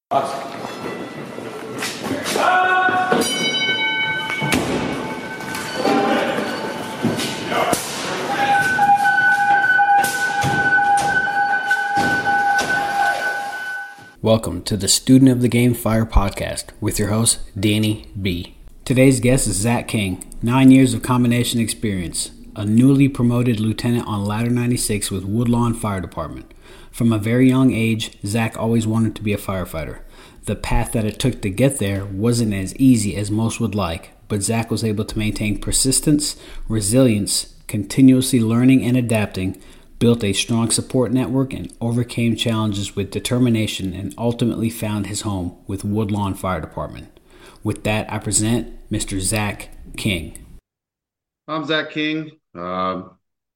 Welcome to the Student of the Game Fire podcast with your host, Danny B. Today's guest is Zach King, 9 years of combination experience, a newly promoted lieutenant on Ladder 96 with Woodlawn Fire Department. From a very young age, Zach always wanted to be a firefighter. The path that it took to get there wasn't as easy as most would like, but Zach was able to maintain persistence, resilience, continuously learning and adapting, built a strong support network, and overcame challenges with determination, and ultimately found his home with Woodlawn Fire Department. With that, I present Mr. Zach King. I'm Zach King, kind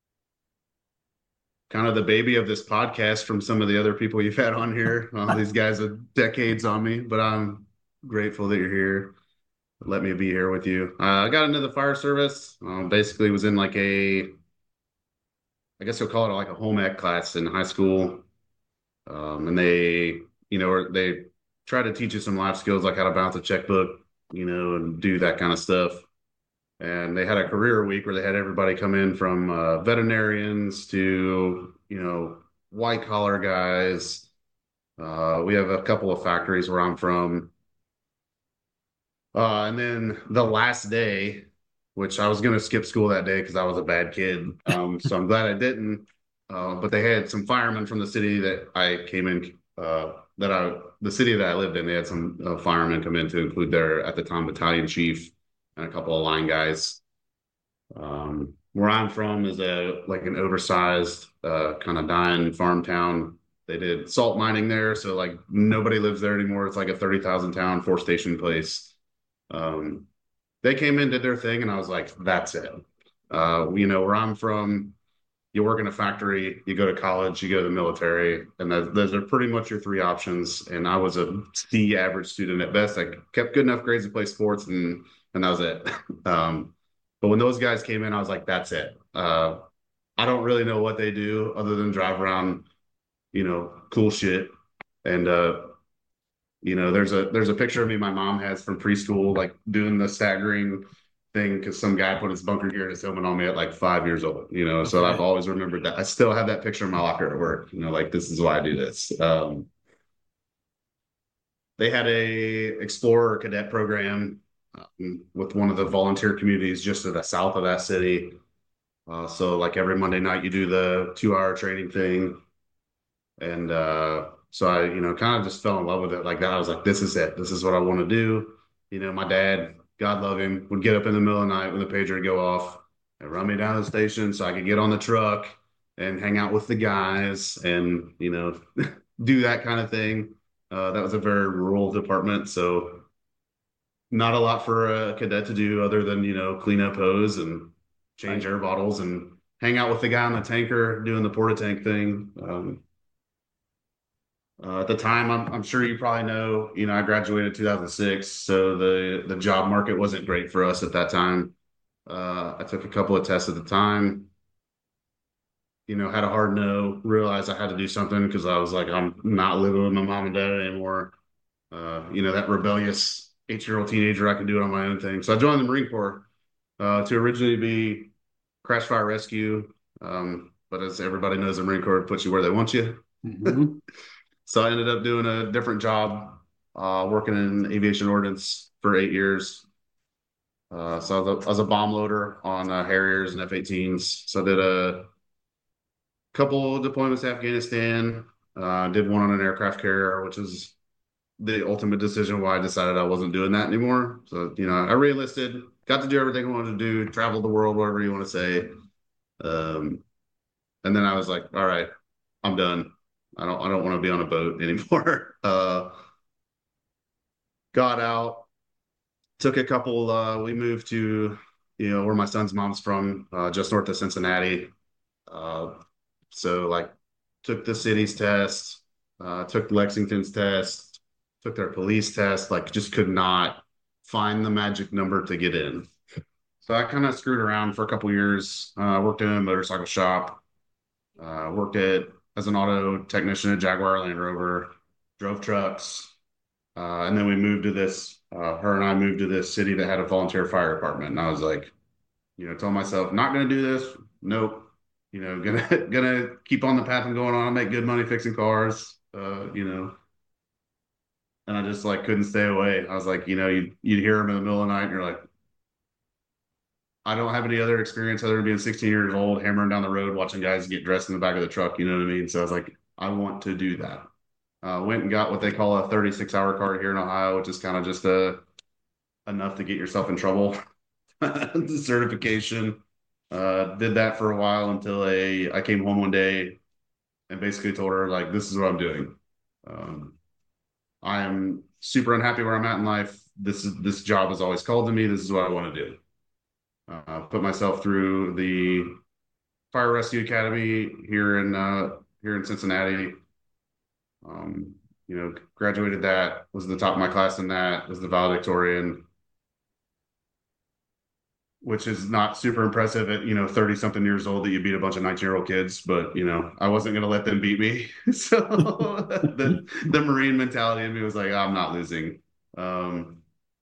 of the baby of this podcast from some of the other people you've had on here. These guys have decades on me, but I'm grateful that you're here. Let me be here with you. I got into the fire service. Basically was in I guess you'll call it like a home ec class in high school. And they try to teach you some life skills like how to balance a checkbook, and do that kind of stuff. And they had a career week where they had everybody come in from veterinarians to, white collar guys. We have a couple of factories where I'm from. And then the last day, which I was going to skip school that day because I was a bad kid. So I'm glad I didn't. But they had some firemen from the city that I came in, the city that I lived in. They had some firemen come in to include their, at the time, battalion chief and a couple of line guys. Where I'm from is an oversized, kind of dying farm town. They did salt mining there, so like nobody lives there anymore. It's like a 30,000 town, 4-station place. They came in, did their thing, and I was like, that's it. Where I'm from, you work in a factory, you go to college, you go to the military, and those are pretty much your three options. And I was a C average student at best. I kept good enough grades to play sports, and that was it. But when those guys came in, I was like, that's it. I don't really know what they do other than drive around, cool shit. And there's a picture of me my mom has from preschool, like doing the staggering thing because some guy put his bunker gear and his helmet on me at like 5 years old, So I've always remembered that. I still have that picture in my locker at work, like this is why I do this. They had a explorer cadet program with one of the volunteer communities just to the south of that city. So like every Monday night you do the 2-hour training thing. And so I, kind of just fell in love with it like that. I was like, this is it. This is what I want to do. My dad, God love him, would get up in the middle of the night when the pager would go off and run me down to the station so I could get on the truck and hang out with the guys and, do that kind of thing. That was a very rural department. So not a lot for a cadet to do other than, clean up hose and change air bottles and hang out with the guy on the tanker doing the porta tank thing. At the time, I'm sure you probably know, I graduated 2006, so the job market wasn't great for us at that time. I took a couple of tests at the time, had a hard no, realized I had to do something because I was like, I'm not living with my mom and dad anymore. That rebellious 8-year-old teenager, I can do it on my own thing. So I joined the Marine Corps to originally be crash fire rescue. But as everybody knows, the Marine Corps puts you where they want you. Mm-hmm. So I ended up doing a different job, working in aviation ordnance for 8 years. So I was a bomb loader on Harriers and F-18s. So I did a couple of deployments to Afghanistan. Did one on an aircraft carrier, which is the ultimate decision why I decided I wasn't doing that anymore. So, I re-enlisted, got to do everything I wanted to do, travel the world, whatever you want to say. And then I was like, all right, I'm done. I don't want to be on a boat anymore. Got out, took a couple, we moved to, where my son's mom's from, just north of Cincinnati. Uh, so like took the city's test, took Lexington's test, took their police test, like just could not find the magic number to get in. So I kind of screwed around for a couple years, worked in a motorcycle shop, worked as an auto technician at Jaguar Land Rover, drove trucks, And then we moved to this, her and I moved to this city that had a volunteer fire department. And I was like, told myself, not going to do this. Nope. Gonna keep on the path I'm going on. I make good money fixing cars. And I just like couldn't stay away. I was like, you'd hear them in the middle of the night and you're like, I don't have any other experience other than being 16 years old, hammering down the road, watching guys get dressed in the back of the truck. You know what I mean? So I was like, I want to do that. Went and got what they call a 36-hour card here in Ohio, which is kind of just enough to get yourself in trouble. The certification. Did that for a while until I came home one day and basically told her like, this is what I'm doing. Um, I am super unhappy where I'm at in life. This job has always called to me. This is what I want to do. Put myself through the Fire Rescue Academy here in Cincinnati. Graduated that, was the top of my class in that, was the valedictorian, which is not super impressive at 30 something years old that you beat a bunch of 19-year-old kids, but I wasn't going to let them beat me. So the Marine mentality in me was like, I'm not losing. Um,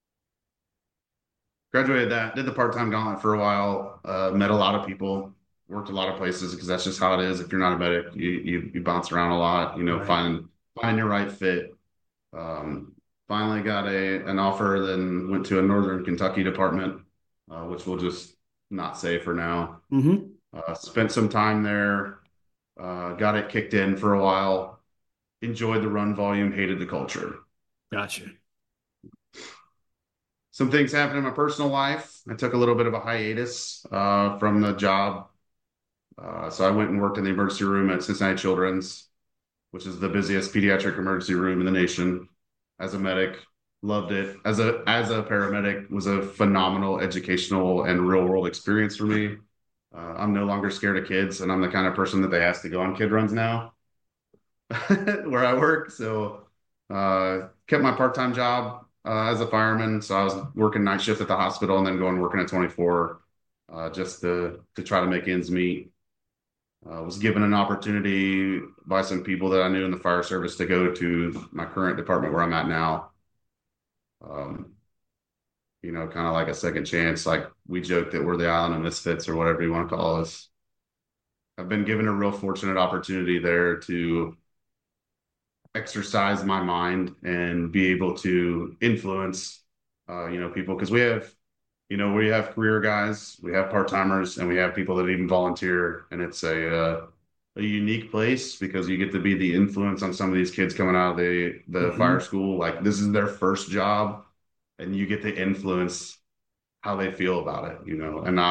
Graduated that, did the part-time gauntlet for a while, met a lot of people, worked a lot of places because that's just how it is. If you're not a medic, you bounce around a lot, Right. find your right fit. Um, Finally got a an offer, then went to a Northern Kentucky department, which we'll just not say for now. Mm-hmm. Spent some time there, got it kicked in for a while, enjoyed the run volume, hated the culture. Gotcha. Some things happened in my personal life. I took a little bit of a hiatus from the job. So I went and worked in the emergency room at Cincinnati Children's, which is the busiest pediatric emergency room in the nation. As a medic, loved it. As a paramedic, was a phenomenal educational and real world experience for me. I'm no longer scared of kids, and I'm the kind of person that they ask to go on kid runs now, where I work. So kept my part time job as a fireman. So I was working night shift at the hospital and then going working at 24 just to try to make ends meet. Was given an opportunity by some people that I knew in the fire service to go to my current department where I'm at now. Um, kind of like a second chance. Like we joke that we're the island of misfits or whatever you want to call us. I've been given a real fortunate opportunity there to exercise my mind and be able to influence, people because we have career guys, we have part timers, and we have people that even volunteer, and it's a unique place because you get to be the influence on some of these kids coming out of the fire Mm-hmm. school. Like this is their first job, and you get to influence how they feel about it, And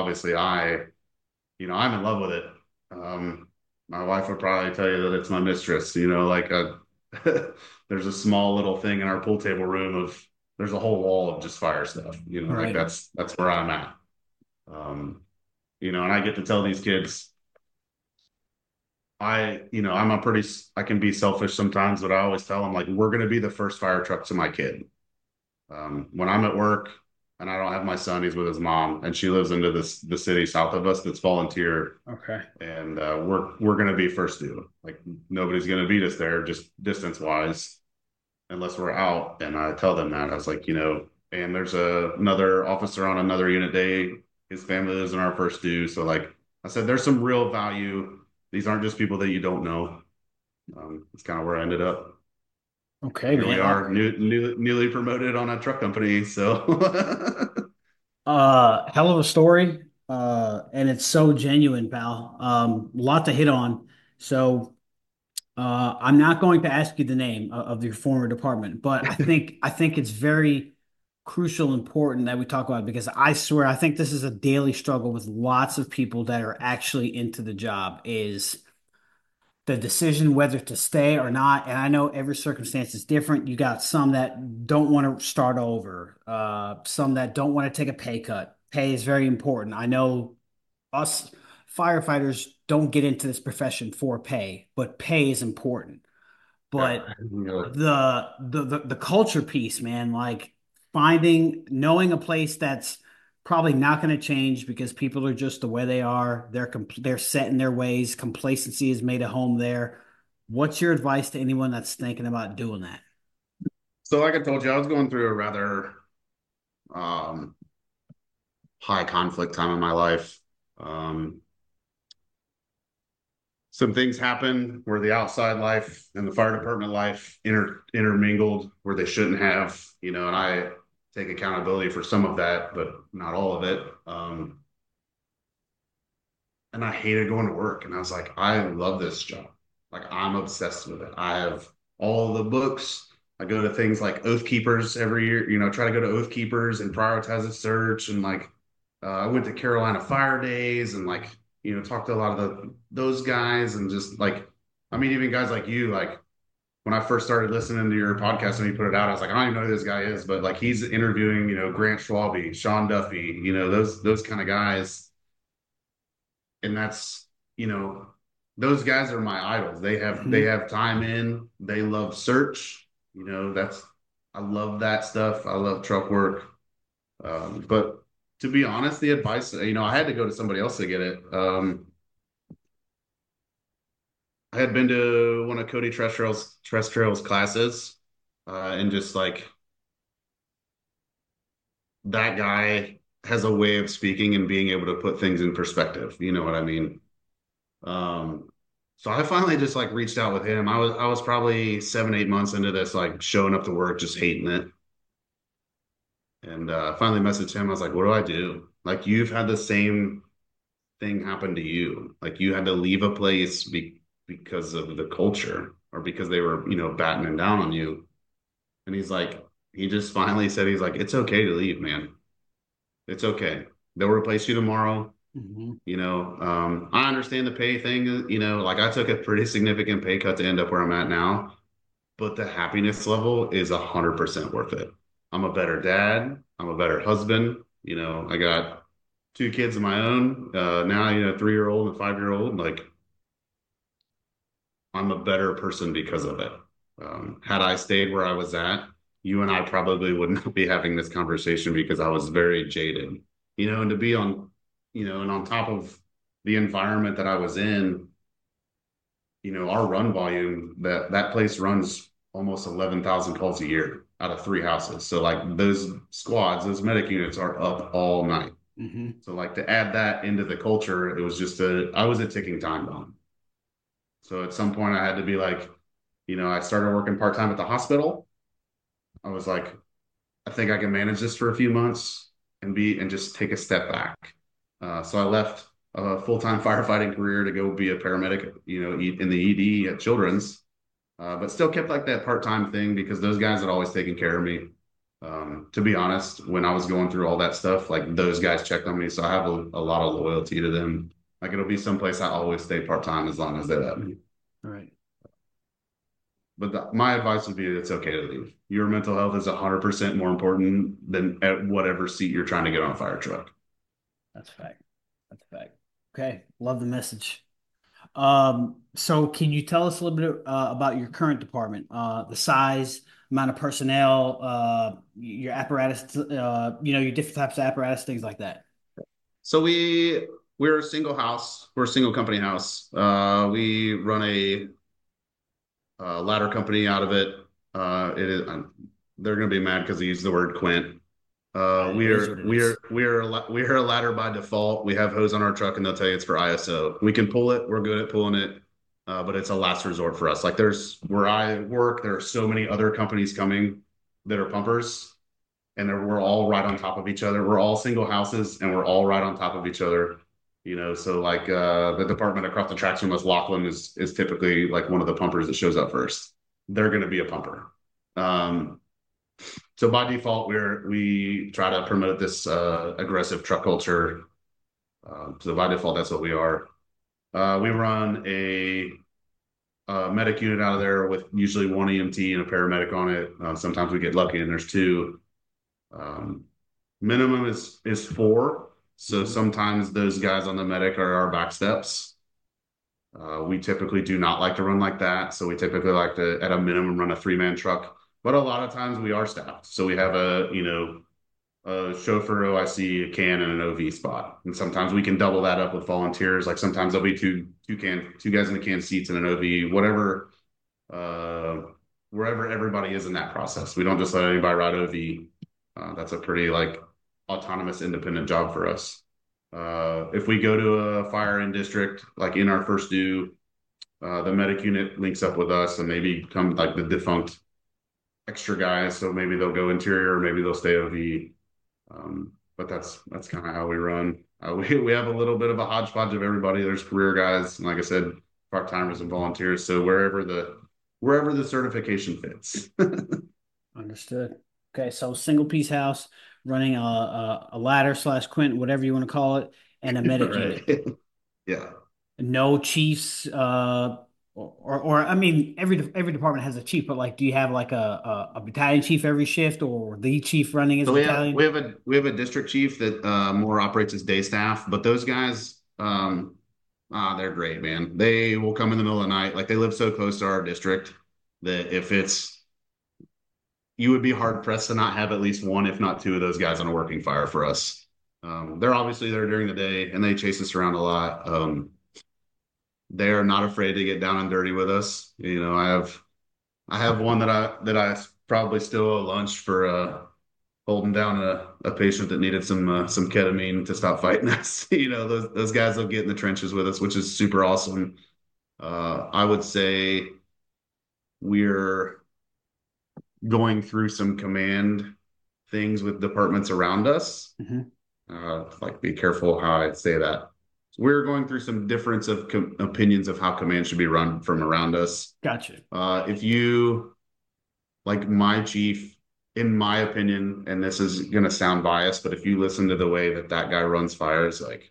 I'm in love with it. Um, my wife would probably tell you that it's my mistress, like there's a small little thing in our pool table room of there's a whole wall of just fire stuff, like Right. that's where I'm at. Um, and I get to tell these kids, I can be selfish sometimes, but I always tell them like, we're going to be the first fire truck to my kid. When I'm at work and I don't have my son, he's with his mom, and she lives into the city south of us that's volunteer, Okay. and we're gonna be first due. Like nobody's gonna beat us there, just distance wise, unless we're out. And I tell them that I was like, and there's another officer on another unit day. His family lives in our first due, so like I said, there's some real value. These aren't just people that you don't know. It's kind of where I ended up. Okay, Here we man. are, newly promoted on a truck company. So Hell of a story. And it's so genuine, pal. Lot to hit on. So, I'm not going to ask you the name of your former department, but I think it's very crucial, important that we talk about it because I swear I think this is a daily struggle with lots of people that are actually into the job is the decision whether to stay or not. And I know every circumstance is different. You got some that don't want to start over, some that don't want to take a pay cut. Pay is very important. I know us firefighters don't get into this profession for pay, but pay is important. yeah, But the culture piece, man, like knowing a place that's probably not going to change because people are just the way they are. They're set in their ways. Complacency is made a home there. What's your advice to anyone that's thinking about doing that? So like I told you, I was going through a rather um, high conflict time in my life. Um, some things happened where the outside life and the fire department life intermingled where they shouldn't have, and I take accountability for some of that, but not all of it. And I hated going to work. And I was like, I love this job. Like I'm obsessed with it. I have all the books. I go to things like Oath Keepers every year, try to go to Oath Keepers and prioritize the search. And like I went to Carolina Fire Days and like, talked to a lot of those guys and just like, I mean, even guys like you, like when I first started listening to your podcast and you put it out, I was like, I don't even know who this guy is, but like he's interviewing, Grant Schwabe, Sean Duffy, those kind of guys, and that's you know those guys are my idols. They Hmm. have time in, they love search, that's I love that stuff. I love truck work. But to be honest, the advice, I had to go to somebody else to get it. I had been to one of Cody Trestrail's classes, and just like that guy has a way of speaking and being able to put things in perspective, you know what I mean. Um, so I finally just like reached out with him. I was probably 7, 8 months into this, like showing up to work, just hating it. And finally messaged him. I was like, what do I do? Like you've had the same thing happen to you. Like you had to leave a place because of the culture or because they were, battening down on you. And he just finally said, he's like, it's okay to leave, man. It's okay. They'll replace you tomorrow. Hmm. I understand the pay thing, like I took a pretty significant pay cut to end up where I'm at now, but the happiness level is 100% worth it. I'm a better dad. I'm a better husband. I got two kids of my own, now, 3-year old and 5-year old. Like I'm a better person because of it. Had I stayed where I was at, you and I probably would not be having this conversation because I was very jaded, and to be on, and on top of the environment that I was in, our run volume, that place runs almost 11,000 calls a year out of 3 houses. So like those squads, those medic units are up all night. Hmm. So like to add that into the culture, it was just I was a ticking time bomb. So at some point I had to be like, I started working part-time at the hospital. I was like, I think I can manage this for a few months and just take a step back. So I left a full-time firefighting career to go be a paramedic, in the ED at Children's, but still kept like that part-time thing because those guys had always taken care of me. To be honest, when I was going through all that stuff, like those guys checked on me, so I have a lot of loyalty to them. Like it'll be someplace I always stay part-time as long as they let me. All right. But my advice would be it's okay to leave. Your mental health is 100% more important than at whatever seat you're trying to get on a fire truck. That's a fact. That's a fact. Okay. Love the message. So can you tell us a little bit about your current department? The size, amount of personnel, your apparatus, your different types of apparatus, things like that. So we're a single house. We're a single company house. We run a ladder company out of it. It is they're going to be mad because they use the word Quint. It is what it is. We are a ladder by default. We have hose on our truck, and they'll tell you it's for ISO. We can pull it. We're good at pulling it, but it's a last resort for us. Like there's where I work, there are so many other companies coming that are pumpers, and we're all right on top of each other. We're all single houses, and we're all right on top of each other. So like the department across the tracks from us, Lachlan is typically like one of the pumpers that shows up first. They're going to be a pumper. Um, so by default, we try to promote this aggressive truck culture. So by default, that's what we are. We run a medic unit out of there with usually one EMT and a paramedic on it. Sometimes we get lucky and there's two. Um, Minimum is four. So Mhm. sometimes those guys on the medic are our back steps. We typically do not like to run like that. So we typically like to, at a minimum, run a 3-man truck. But a lot of times we are staffed. So we have a chauffeur OIC, a can, and an OV spot. And sometimes we can double that up with volunteers. Like sometimes there'll be two guys in the can seats and an OV, whatever. Uh, wherever everybody is in that process. We don't just let anybody ride OV. That's a pretty like autonomous, independent job for us. If we go to a fire in district, like in our first due, the medic unit links up with us and maybe become like the defunct extra guys. So maybe they'll go interior, or maybe they'll stay OV. But that's kind of how we run. We have a little bit of a hodgepodge of everybody. There's career guys, and like I said, part timers and volunteers. So wherever the certification fits. Understood. Okay, so single piece house running a ladder slash quint, whatever you want to call it, and a medic Right. unit. Yeah. No chiefs, or I mean, every department has a chief, but like, do you have like a battalion chief every shift, or the chief running his So we battalion? have a district chief that more operates as day staff, but those guys they're great, man. They will come in the middle of the night. Like they live so close to our district that if it's you would be hard pressed to not have at least one, if not two, of those guys on a working fire for us. They're obviously there during the day and they chase us around a lot. They are not afraid to get down and dirty with us. You know, I have one that I probably still owe lunch for holding down a patient that needed some ketamine to stop fighting us. You know, those guys will get in the trenches with us, which is super awesome. I would say we're going through some command things with departments around us. Hmm. Like, be careful how I say that. We're going through some difference of opinions of how command should be run from around us. Gotcha. If you like my chief, in my opinion, and this is going to sound biased, but if you listen to the way that that guy runs fires, like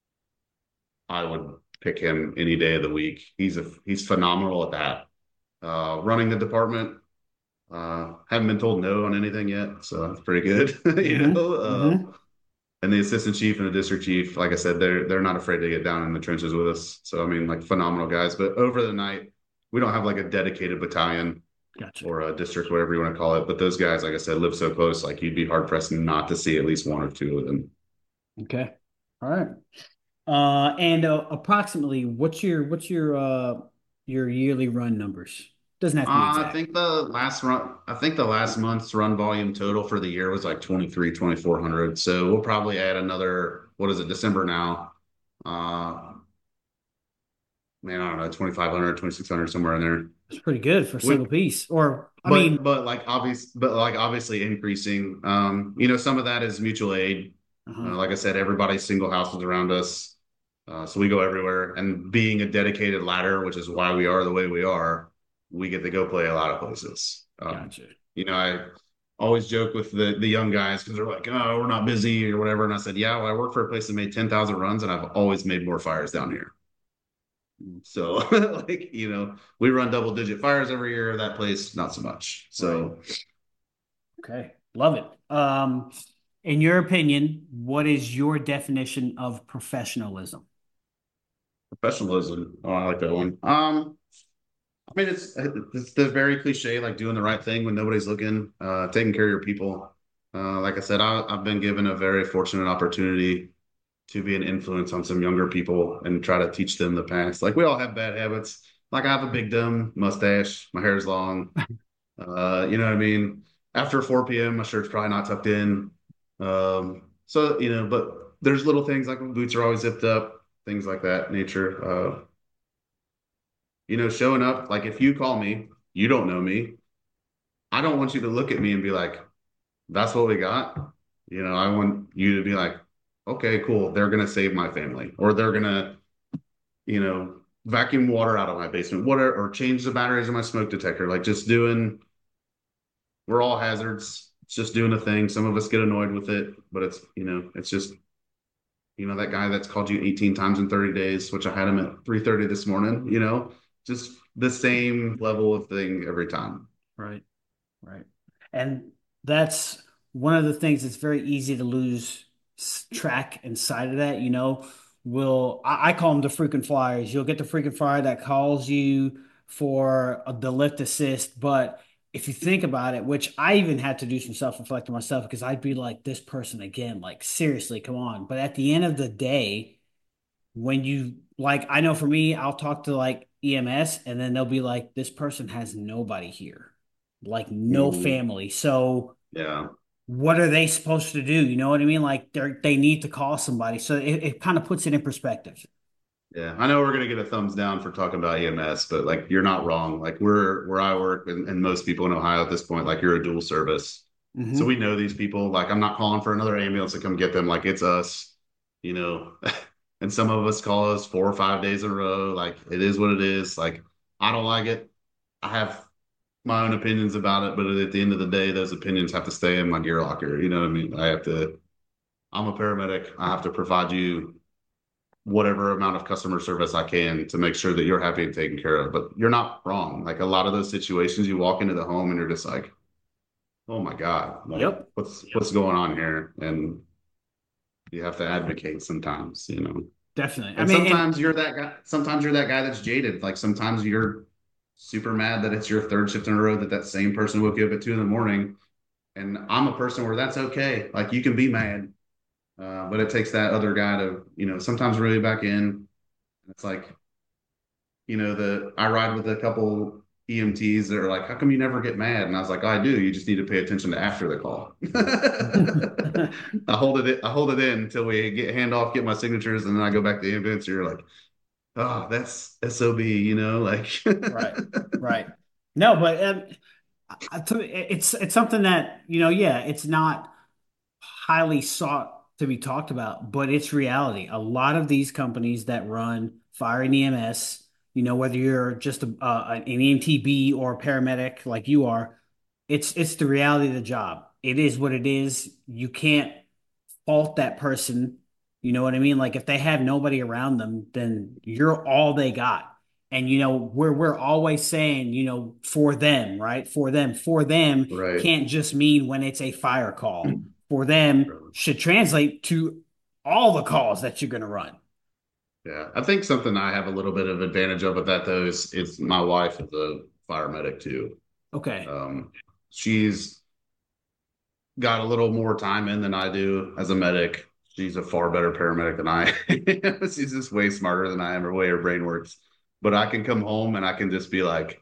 I would pick him any day of the week. He's phenomenal at that. Running the department, haven't been told no on anything yet, so that's pretty good. You Hmm. know, Hmm. and the assistant chief and the district chief, like I said, they're not afraid to get down in the trenches with us. So I mean, like phenomenal guys. But over the night, we don't have like a dedicated battalion Gotcha. or a district, whatever you want to call it. But those guys, like I said, live so close, like you'd be hard pressed not to see at least one or two of them. Okay. All right. And approximately, what's your yearly run numbers? Doesn't have to be exact. I think the last month's run volume total for the year was like 2400. So we'll probably add another, what is it, December now? Uh, man, I don't know, 2500, 2600, somewhere in there. It's pretty good for a We, single piece. Or, I but, mean, like obviously increasing, you know, some of that is mutual aid. uh-huh. Like I said, everybody's single houses around us. So we go everywhere and being a dedicated ladder, which is why we are the way we are, we get to go play a lot of places. Gotcha. You know, I always joke with the young guys because they're like, "Oh, we're not busy or whatever," and I said, "Yeah, well, I work for a place that made 10,000 runs, and I've always made more fires down here." So, like, you know, we run double digit fires every year. That place, not so much. Right. So, Okay. Love it. In your opinion, what is your definition of professionalism? professionalism. Oh, I like that one. I mean, it's the very cliche, like doing the right thing when nobody's looking, taking care of your people. Like I said, I've been given a very fortunate opportunity to be an influence on some younger people and try to teach them the past. Like we all have bad habits. Like I have a big dumb mustache, my hair's long. You know what I mean? After 4 p.m., my shirt's probably not tucked in. So you know, but there's little things like my boots are always zipped up, things like that nature. You know, showing up, like if you call me, you don't know me. I don't want you to look at me and be like, that's what we got. You know, I want you to be like, okay, cool. They're gonna save my family, or they're gonna, you know, vacuum water out of my basement, whatever, or change the batteries in my smoke detector. Like just doing, we're all hazards. It's just doing a thing. Some of us get annoyed with it, but it's, you know, it's just, you know, that guy that's called you 18 times in 30 days, which I had him at 3:30 this morning, you know, just the same level of thing every time. Right. Right. And that's one of the things that's very easy to lose track and sight of that. I call them the freaking flyers. You'll get the freaking flyer that calls you for the lift assist. But if you think about it, which I even had to do some self-reflecting myself because I'd be like, this person again, like, seriously, come on. But at the end of the day, when you like, I know for me, I'll talk to like EMS and then they'll be like, this person has nobody here. like no Mhm. family. So Yeah. what are they supposed to do? You know what I mean? Like they need to call somebody. So it kind of puts it in perspective. Yeah, I know we're gonna get a thumbs down for talking about EMS, but like you're not wrong. Like we're where I work and most people in Ohio at this point, like you're a dual service. So we Hmm. know these people. Like I'm not calling for another ambulance to come get them. Like it's us, you know. And some of us call us 4 or 5 days in a row. Like it is what it is. Like I don't like it. I have my own opinions about it, but at the end of the day, those opinions have to stay in my gear locker. You know what I mean? I have to, I'm a paramedic. I have to provide you whatever amount of customer service I can to make sure that you're happy and taken care of. But you're not wrong. Like a lot of those situations, you walk into the home and you're just like, oh my God, like Yep, what's going on here? And you have to advocate sometimes, you know. definitely. I And mean, and sometimes you're that guy, sometimes you're that guy that's jaded. Like sometimes you're super mad that it's your third shift in a row that that same person woke you up at 2 in the morning. And I'm a person where that's okay. Like you can be mad, but it takes that other guy to, you know, sometimes really back in. It's like, you know, I ride with a couple EMTs that are like, how come you never get mad? And I was like, oh, I do. You just need to pay attention to after the call. I hold it in until we get handoff, get my signatures, and then I go back to the ambulance. You're like, oh, that's SOB, you know, like right, right. No, but it's something that, yeah, it's not highly sought to be talked about, but it's reality. A lot of these companies that run fire and EMS, whether you're just an EMTB or a paramedic like you are, it's the reality of the job. It is what it is. You can't fault that person. You know what I mean? Like if they have nobody around them, then you're all they got. And we're always saying, for them, right? For them right. can't just mean when it's a fire call. For them should translate to all the calls that you're going to run. Yeah. I think something I have a little bit of advantage of with that though is my wife is a fire medic too. Okay. Um, she's got a little more time in than I do as a medic. She's a far better paramedic than I am. She's just way smarter than I am, or way her brain works. But I can come home and I can just be like,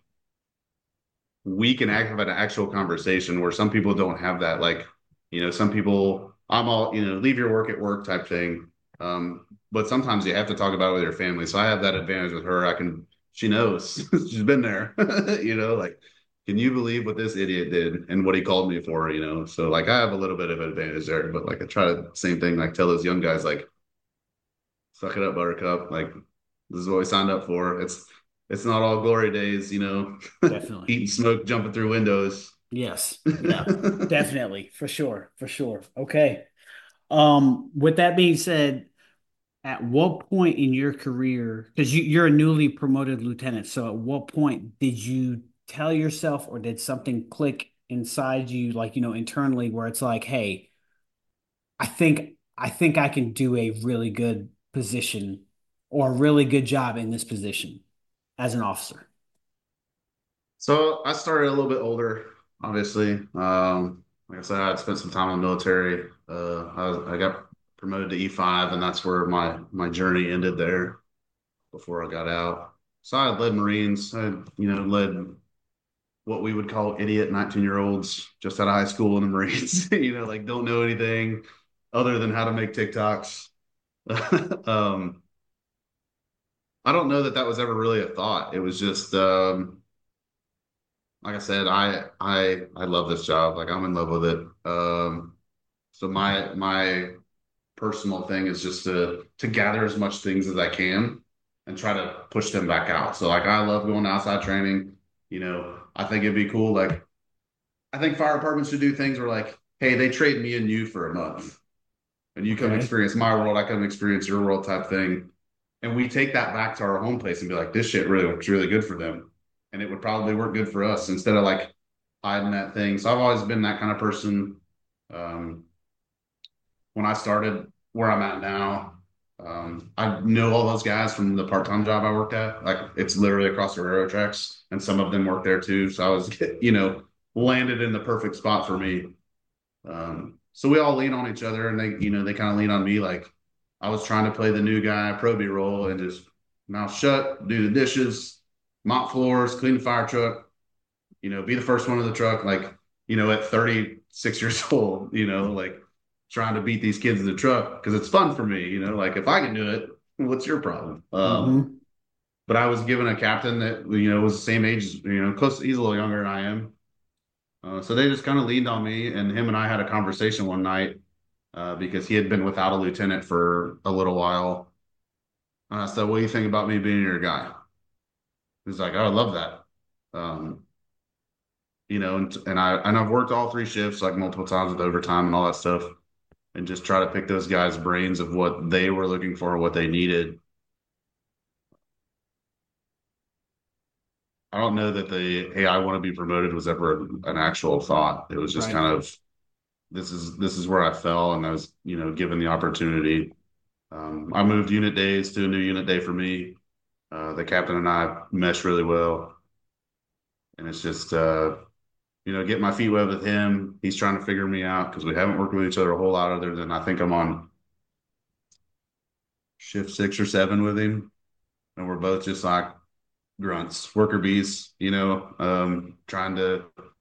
we can have an actual conversation where some people don't have that. Like, you know, some people, I'm all, you know, leave your work at work type thing. But sometimes you have to talk about it with your family. So I have that advantage with her. She knows, she's been there, you know, like, can you believe what this idiot did and what he called me for, you know? So like I have a little bit of advantage there, but like I try to same thing, like tell those young guys, like, suck it up, buttercup. Like, this is what we signed up for. It's not all glory days, you know, Definitely. eating smoke, jumping through windows. Yes. Yeah. Definitely. For sure. For sure. Okay. With that being said, at what point in your career, because you're a newly promoted lieutenant, so at what point did you tell yourself or did something click inside you, like, internally where it's like, hey, I think I can do a really good position or a really good job in this position as an officer. So I started a little bit older, obviously. Like I said, I had spent some time in the military. I got promoted to E5, and that's where my journey ended there before I got out. So I had led Marines. I, you know, led what we would call idiot 19-year-olds just out of high school in the Marines, you know, like don't know anything other than how to make TikToks. um, I don't know that that was ever really a thought. It was just, like I said, I love this job. Like I'm in love with it. So my personal thing is just to gather as much things as I can and try to push them back out. So like I love going to outside training. You know, I think it'd be cool. Like I think fire departments should do things where like, hey, they trade me and you for a month, and you come Okay. experience my world, I come experience your world type thing, and we take that back to our home place and be like, this shit really works really good for them, and it would probably work good for us instead of like hiding that thing. So I've always been that kind of person. Um, when I started where I'm at now, I know all those guys from the part-time job I worked at. Like it's literally across the railroad tracks, and some of them work there too. So I was, you know, landed in the perfect spot for me. So we all lean on each other, and they, you know, they kind of lean on me. Like I was trying to play the new guy Proby role and just mouth shut, do the dishes, mop floors, clean the fire truck, be the first one in the truck, like, at 36 years old, like trying to beat these kids in the truck because it's fun for me, like if I can do it, what's your problem? Mm-hmm. But I was given a captain that, was the same age, close, he's a little younger than I am. So they just kind of leaned on me, and him and I had a conversation one night because he had been without a lieutenant for a little while. And I said, "What do you think about me being your guy?" He's like, "Oh, I love that." Um, and I've worked all three shifts like multiple times with overtime and all that stuff, and just try to pick those guys' brains of what they were looking for, what they needed. I don't know that the "Hey, I want to be promoted" was ever an actual thought. It was just Right. kind of this is where I fell, and I was given the opportunity. I moved unit days to a new unit day for me. The captain and I mesh really well, and it's just get my feet wet with him. He's trying to figure me out because we haven't worked with each other a whole lot other than I think I'm on shift 6 or 7 with him, and we're both just like grunts, worker bees, trying to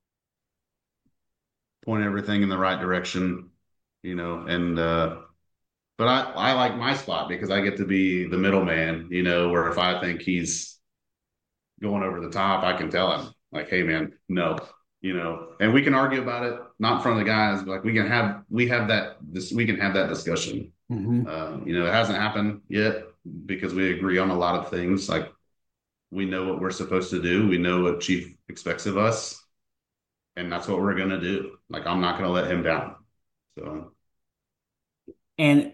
point everything in the right direction, and but I like my spot because I get to be the middleman, where if I think he's going over the top, I can tell him like, "Hey, man, no," and we can argue about it, not in front of the guys, but like we can have that discussion. Mm-hmm. It hasn't happened yet because we agree on a lot of things. Like we know what we're supposed to do, we know what Chief expects of us, and that's what we're gonna do. Like I'm not gonna let him down. So And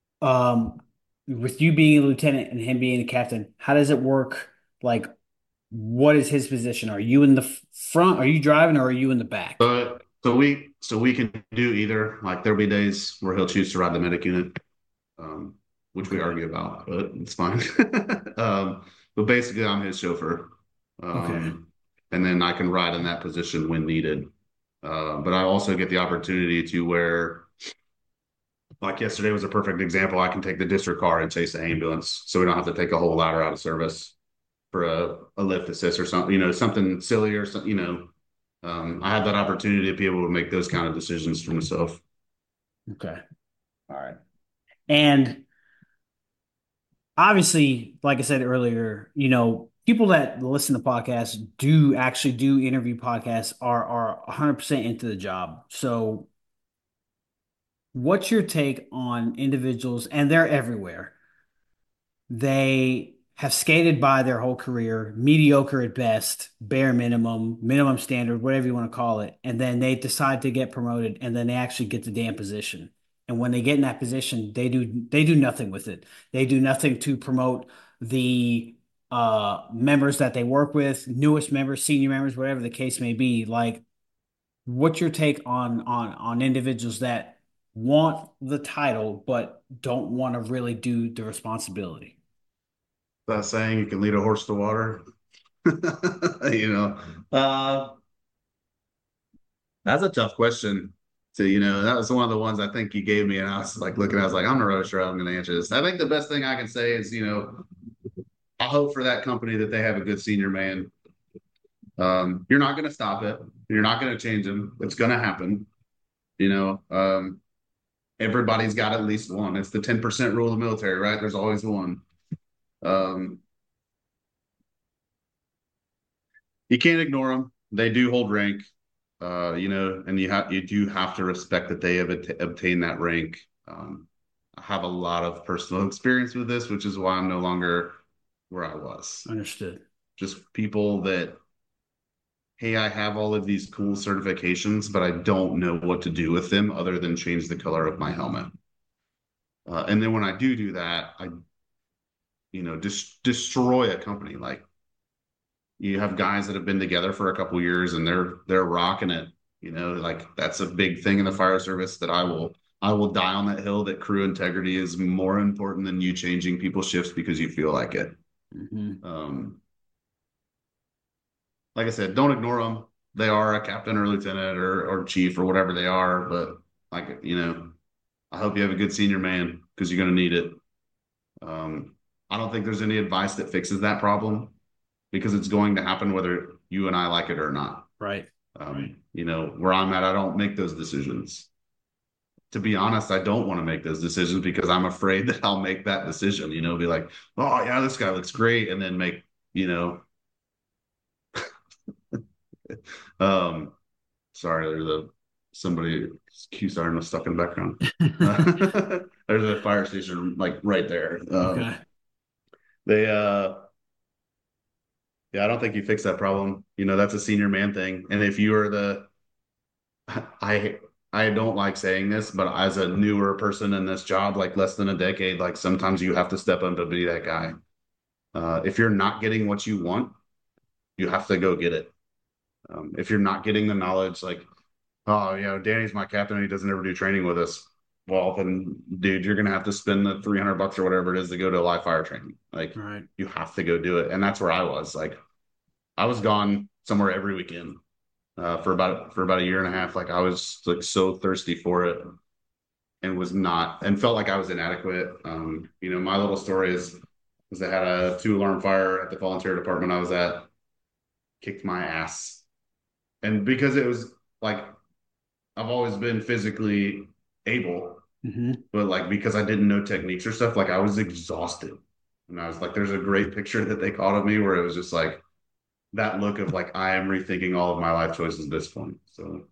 with you being a lieutenant and him being a captain, how does it work? Like, what is his position? Are you in the front? Are you driving, or are you in the back? so we can do either. Like there'll be days where he'll choose to ride the medic unit, um, which we Okay. argue about, but it's fine. But basically, I'm his chauffeur, Okay. and then I can ride in that position when needed. But I also get the opportunity to where, like yesterday was a perfect example. I can take the district car and chase the ambulance, so we don't have to take a whole ladder out of service for a lift assist or something, something silly or something, I have that opportunity to be able to make those kind of decisions for myself. Okay. All right. And obviously, like I said earlier, people that listen to podcasts do actually do interview podcasts are 100% into the job. So, what's your take on individuals, and they're everywhere. They have skated by their whole career, mediocre at best, bare minimum, minimum standard, whatever you want to call it, and then they decide to get promoted, and then they actually get the damn position. And when they get in that position, they do nothing with it. They do nothing to promote the members that they work with, newest members, senior members, whatever the case may be. Like, what's your take on individuals that want the title but don't want to really do the responsibility? That saying, you can lead a horse to water. you know, uh, that's a tough question. So, that was one of the ones I think you gave me, and I was like looking, I was like, I'm not really sure I'm going to answer this. I think the best thing I can say is, I hope for that company that they have a good senior man. You're not going to stop it. You're not going to change them. It's going to happen. You know, everybody's got at least one. It's the 10% rule of the military, right? There's always one. Um, you can't ignore them. They do hold rank, and you do have to respect that they have obtained that rank. I have a lot of personal experience with this, which is why I'm no longer where I was. Understood. Just people that, hey, I have all of these cool certifications, but I don't know what to do with them other than change the color of my helmet. And then when I do that, I just destroy a company. Like you have guys that have been together for a couple years and they're rocking it. Like that's a big thing in the fire service that I will die on that hill that crew integrity is more important than you changing people's shifts because you feel like it. Hmm. Um, like I said, don't ignore them. They are a captain or lieutenant or chief or whatever they are, but like I hope you have a good senior man because you're going to need it. Um, I don't think there's any advice that fixes that problem because it's going to happen whether you and I like it or not. Right. Where I'm at, I don't make those decisions. To be honest, I don't want to make those decisions because I'm afraid that I'll make that decision, be like, oh yeah, this guy looks great, and then make, you know, um, sorry, there's somebody cue siren was stuck in the background. There's a fire station like right there. Okay. They Yeah, I don't think you fix that problem. That's a senior man thing. And if you are I I don't like saying this, but as a newer person in this job, like less than a decade, like sometimes you have to step up to be that guy. If you're not getting what you want, you have to go get it. If you're not getting the knowledge, like, oh, Danny's my captain and he doesn't ever do training with us. Well, then, dude, you're gonna have to spend the $300 or whatever it is to go to live fire training. Like, Right. you have to go do it, and that's where I was. Like, I was gone somewhere every weekend for about a year and a half. Like, I was like so thirsty for it, and was not, and felt like I was inadequate. My little story is I had a 2 alarm fire at the volunteer department I was at, kicked my ass, and because it was like I've always been physically able, Hmm. but like because I didn't know techniques or stuff, like I was exhausted. And I was like, there's a great picture that they caught of me where it was just like that look of like I am rethinking all of my life choices at this point. So,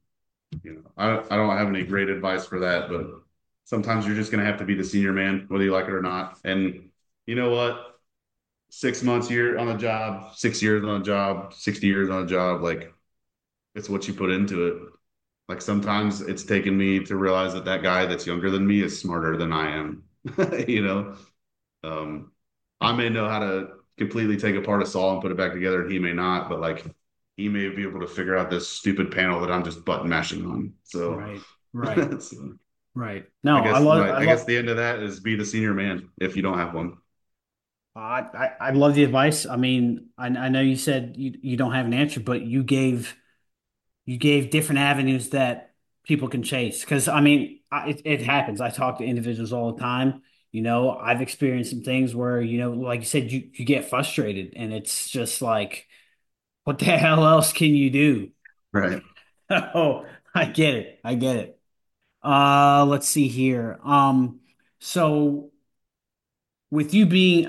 I don't have any great advice for that, but sometimes you're just gonna have to be the senior man, whether you like it or not. And you know what? 6 months year on a job, 6 years on a job, 60 years on a job, like it's what you put into it. Like sometimes it's taken me to realize that that guy that's younger than me is smarter than I am. you know, um, I may know how to completely take apart a saw and put it back together, and he may not. But like, he may be able to figure out this stupid panel that I'm just button mashing on. So, Right. Right. so Right. I No, guess I I guess love, the end of that is be the senior man if you don't have one. I love the advice. I mean, I know you said you don't have an answer, but you gave different avenues that people can chase. Because I mean, it happens. I talk to individuals all the time. I've experienced some things where, like you said, you get frustrated, and it's just like, what the hell else can you do? Right. Oh, I get it. I get it. Let's see here. So with you being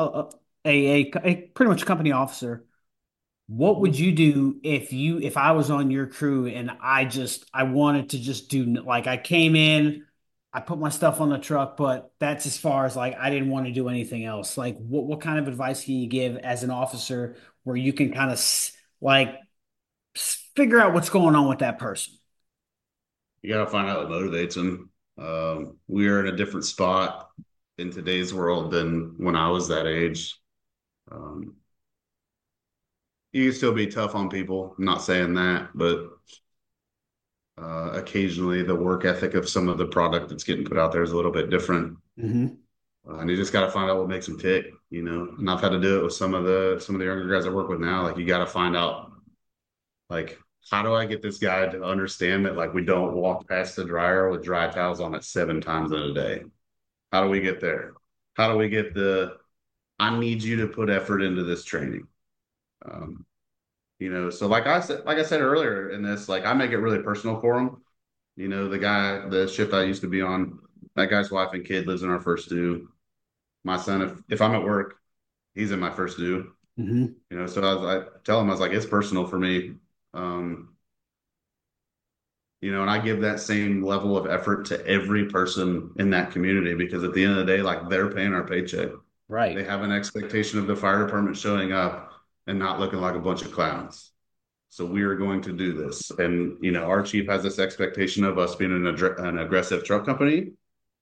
a pretty much company officer, what would Mhm. you do if I was on your crew and I wanted to just do, like, I came in, I put my stuff on the truck, but that's as far as, like, I didn't want to do anything else. Like, what kind of advice can you give as an officer where you can kind of like figure out what's going on with that person? You got to find out what motivates them. We are in a different spot in today's world than when I was that age. Um, you can still be tough on people. I'm not saying that, but occasionally the work ethic of some of the product that's getting put out there is a little bit different. Hmm. And you just got to find out what makes them tick. And I've had to do it with some of the younger guys I work with now. Like you got to find out, like, how do I get this guy to understand that like we don't walk past the dryer with dry towels on it 7 times in a day? How do we get there? How do we get I need you to put effort into this training. Um, so like I said earlier in this, like I make it really personal for him. The shift I used to be on, that guy's wife and kid lives in our first due. My son, if I'm at work, he's in my first due. Hmm. So I tell him, I was like, it's personal for me. Um, and I give that same level of effort to every person in that community because at the end of the day, like they're paying our paycheck. They Right. have an expectation of the fire department showing up and not looking like a bunch of clowns. So we are going to do this. And, our chief has this expectation of us being an aggressive truck company.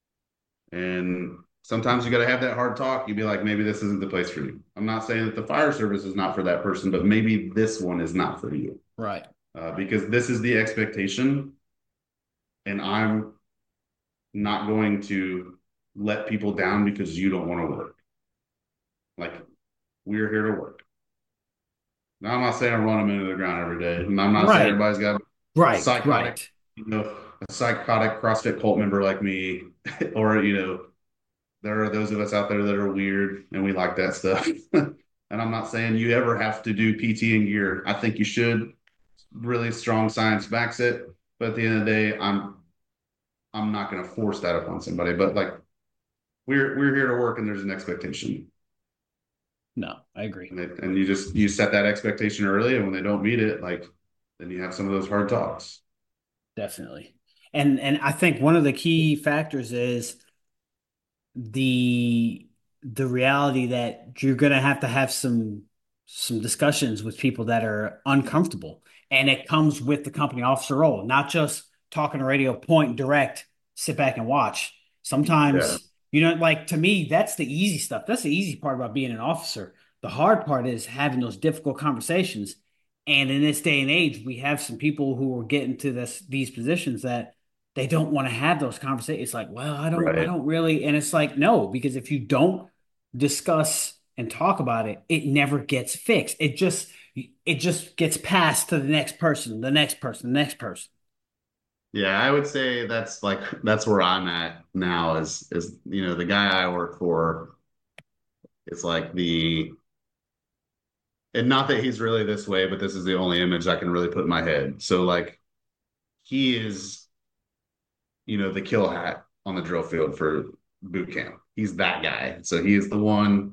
And sometimes you got to have that hard talk. You'd be like, maybe this isn't the place for you. I'm not saying that the fire service is not for that person, but maybe this one is not for you Right. because this is the expectation. And I'm not going to let people down because you don't want to work. Like, we're here to work. Now, I'm not saying I run them into the ground every day. And I'm not saying Right. everybody's got Right. psychotic, Right. a psychotic CrossFit cult member like me, or, there are those of us out there that are weird and we like that stuff. And I'm not saying you ever have to do PT in gear. I think you should. really strong science backs it. But at the end of the day, I'm not going to force that upon somebody. But like we're here to work, and there's an expectation, No, I agree. and you set that expectation early, and when they don't meet it, like then you have some of those hard talks. Definitely. And I think one of the key factors is the the reality that you're going to have some discussions with people that are uncomfortable, and it comes with the company officer role, not just talking to radio, point direct, sit back and watch. Yeah, Sometimes, like to me, that's the easy stuff. That's the easy part about being an officer. The hard part is having those difficult conversations. And in this day and age, we have some people who are getting to these positions that they don't want to have those conversations. It's like, well, I right. don't really. And it's like, no, because if you don't discuss and talk about it, it never gets fixed. It just gets passed to the next person, the next person, the next person. Yeah, I would say that's where I'm at now is the guy I work for is like the and not that he's really this way, but this is the only image I can really put in my head. So like he is, the kill hat on the drill field for boot camp. He's that guy. So he is the one,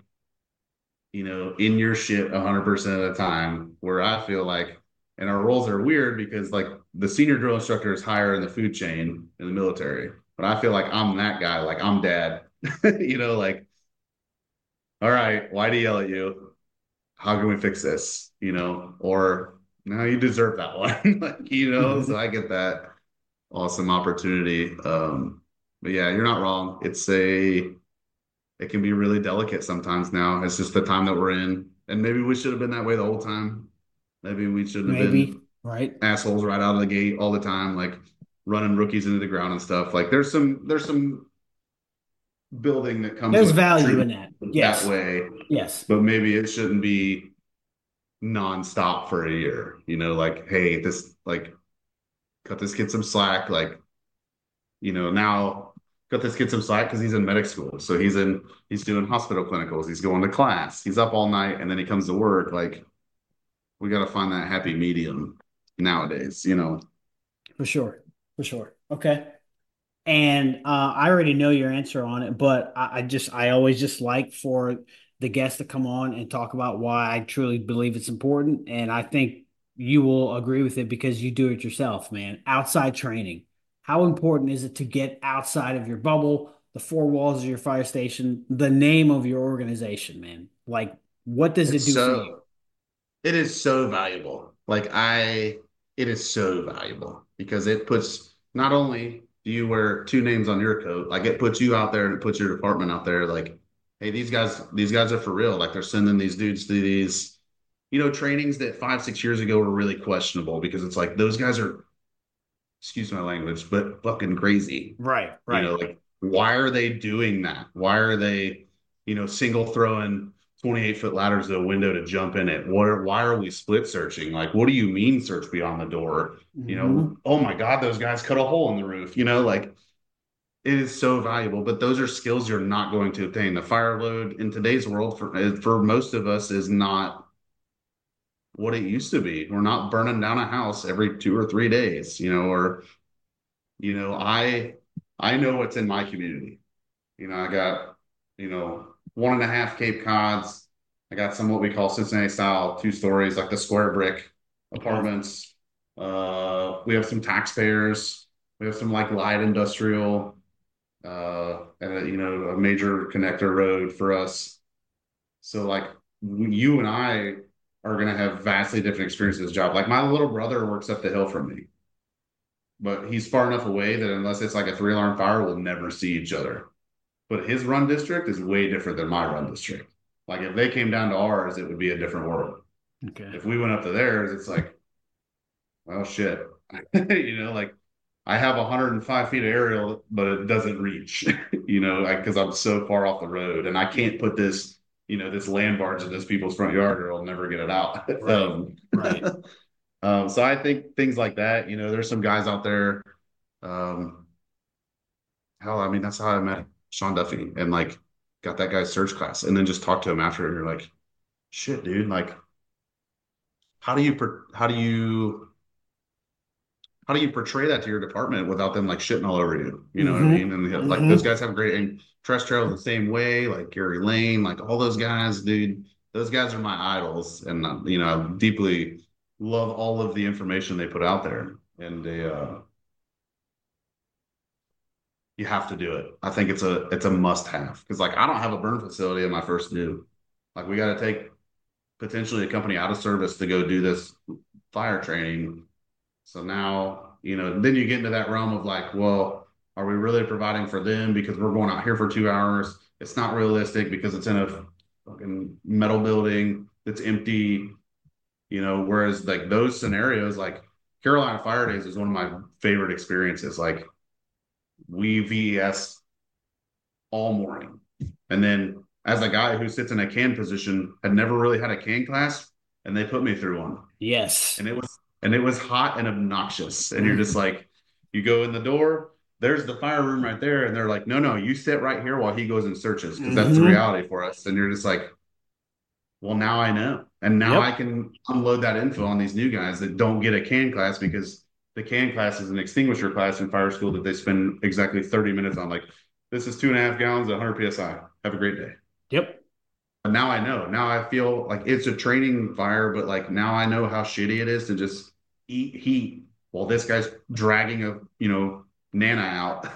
in your shit 100% of the time where I feel like and our roles are weird because like the senior drill instructor is higher in the food chain in the military, but I feel like I'm that guy, like I'm dad, like, all right, why do you yell at you? How can we fix this? Or no, you deserve that one. Like, so I get that awesome opportunity. But yeah, you're not wrong. It can be really delicate sometimes now. It's just the time that we're in. And maybe we should have been that way the whole time. Maybe we shouldn't have Maybe, been right? assholes right out of the gate all the time, like running rookies into the ground and stuff. Like there's some building that comes There's with value in treatment that. that Yes. way, Yes. but maybe it shouldn't be nonstop for a year. Like, hey, this like cut this kid some slack. Like, now cut this kid some slack because he's in medic school. So he's doing hospital clinicals, he's going to class, he's up all night, and then he comes to work. Like, we got to find that happy medium nowadays. For sure. For sure. Okay. And I already know your answer on it, but I always just like for the guests to come on and talk about why I truly believe it's important. And I think you will agree with it because you do it yourself, man. Outside training. How important is it to get outside of your bubble, the four walls of your fire station, the name of your organization, man? Like, what does it It's do for you? so it is so valuable. It is so valuable because it puts not only do you wear two names on your coat, like it puts you out there and it puts your department out there. Like, hey, these guys are for real. Like they're sending these dudes to these, trainings that 5, 6 years ago were really questionable because it's like those guys are, excuse my language, but fucking crazy. Right, right. Like why are they doing that? Why are they, single throwing 28-foot ladders to a window to jump in it? Why are we split searching? Like, what do you mean search beyond the door? Hmm. Oh my God, those guys cut a hole in the roof, like it is so valuable, but those are skills you're not going to obtain. The fire load in today's world for most of us is not what it used to be. We're not burning down a house every 2 or 3 days, or I know what's in my community. I got, 1.5 Cape Cods. I got some what we call Cincinnati style 2 stories, like the square brick Okay. apartments. We have some taxpayers. We have some like light industrial, and a major connector road for us. So like you and I are gonna have vastly different experiences in this job. Like my little brother works up the hill from me, but he's far enough away that unless it's like a 3 alarm fire, we'll never see each other. But his run district is way different than my run district. Like if they came down to ours, it would be a different world. Okay. If we went up to theirs, it's like, well, shit. Like I have 105 feet of aerial, but it doesn't reach, because I'm so far off the road and I can't put this land barge in this people's front yard or I'll never get it out. Right. Right. So I think things like that, there's some guys out there. Um, Hell, I mean, that's how I met Sean Duffy and like got that guy's search class and then just talked to him after and you're like, shit, dude, like how do you how do you portray that to your department without them like shitting all over you? You know what I Mm-hmm. mean? And like those Mm-hmm. guys have great and Trust Trail the same way, like Gary Lane, like all those guys, dude. Those guys are my idols, and I deeply love all of the information they put out there, and you have to do it. I think it's a must have because like I don't have a burn facility in my first due. Like we got to take potentially a company out of service to go do this fire training. So now, then you get into that realm of like, well, are we really providing for them because we're going out here for 2 hours? It's not realistic because it's in a fucking metal building that's empty, whereas like those scenarios, like Carolina Fire Days is one of my favorite experiences. Like we VES all morning. And then as a guy who sits in a can position, had never really had a can class, and they put me through one. Yes. And it was hot and obnoxious. And you're just Mm-hmm. like, you go in the door, there's the fire room right there. And they're like, no, no, you sit right here while he goes and searches, because that's the Mm-hmm. reality for us. And you're just like, well, now I know. And now I Yep. can unload that info on these new guys that don't get a can class because the can class is an extinguisher class in fire school that they spend exactly 30 minutes on. Like, this is 2.5 gallons, 100 PSI. Have a great day. Yep. But now I know. Now I feel like it's a training fire, but like now I know how shitty it is to just eat heat while this guy's dragging Nana out,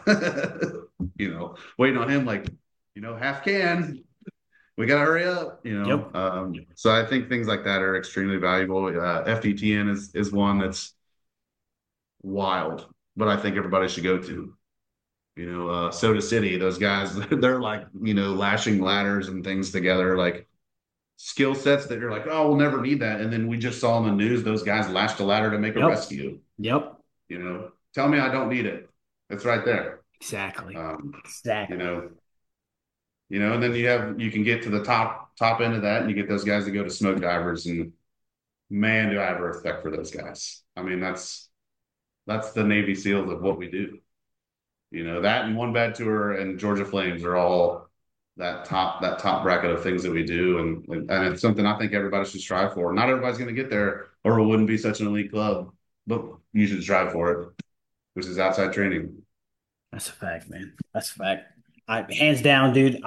waiting on him like, half can. We got to hurry up, Yep. So I think things like that are extremely valuable. FDTN is one that's wild, but I think everybody should go to. Soda City, those guys, they're like, lashing ladders and things together, like skill sets that you're like, oh, we'll never need that. And then we just saw in the news those guys lashed a ladder to make a Yep. rescue. Yep. Tell me I don't need it. It's right there. Exactly. Um, you Exactly. know, and then you can get to the top end of that, and you get those guys that go to smoke divers, and man, do I have respect for those guys. I mean, that's the Navy SEALs of what we do. That and One Bad Tour and Georgia Flames are all that top bracket of things that we do, and it's something I think everybody should strive for. Not everybody's going to get there, or it wouldn't be such an elite club, but you should strive for it, which is outside training. That's a fact, man. That's a fact. Hands down, dude.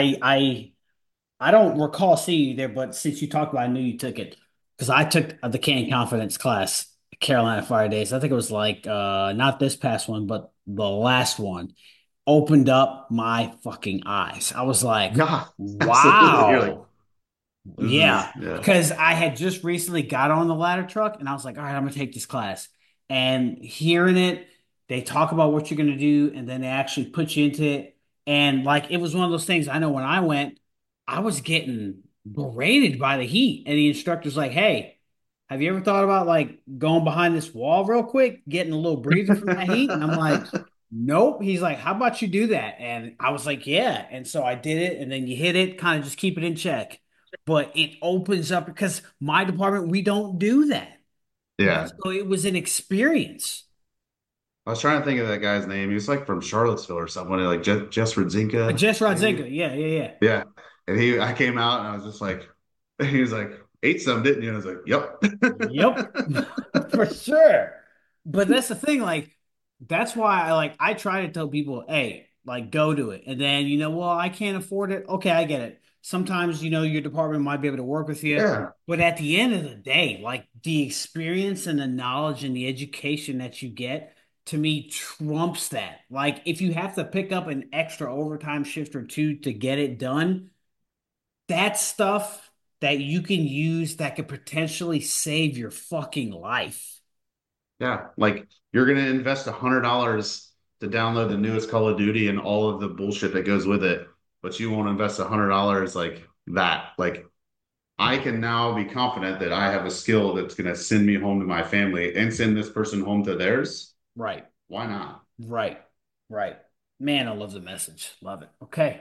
I don't recall seeing you there, but since you talked about it, I knew you took it because I took the Can Confidence class, Carolina Fire Days. I think it was like not this past one, but the last one opened up my fucking eyes. I was like, Yeah, absolutely. You're like, wow. this is Yeah, yeah, because I had just recently got on the ladder truck and I was like, all right, I'm gonna take this class. And hearing it, they talk about what you're gonna do, and then they actually put you into it. And like it was one of those things. I know when I went, I was getting berated by the heat, and the instructor's like, "Hey, have you ever thought about like going behind this wall real quick, getting a little breather from that heat?" And I'm like, "Nope." He's like, "How about you do that?" And I was like, "Yeah." And so I did it, and then you hit it, kind of just keep it in check, but it opens up because my department, we don't do that. yeah. So it was an experience. I was trying to think of that guy's name. He was like from Charlottesville or something, like Jess Rodzinka, Jess maybe. Rodzinga. Yeah, yeah, Yeah. And I came out and I was just like, he was like, ate some, didn't you? And I was like, yeah. yep. Yep, for sure. But that's the thing, like, that's why I try to tell people, hey, like go to it. And then, well, I can't afford it. Okay, I get it. Sometimes, your department might be able to work with you. Yeah. But at the end of the day, like the experience and the knowledge and the education that you get to me trumps that. Like if you have to pick up an extra overtime shift or two to get it done, that's stuff that you can use that could potentially save your fucking life. Yeah. Like you're going to invest $100 to download the newest Call of Duty and all of the bullshit that goes with it, but you won't invest $100 like that. Like I can now be confident that I have a skill that's going to send me home to my family and send this person home to theirs. Right, Why not? right, right. Man, I love the message. Love it. Okay.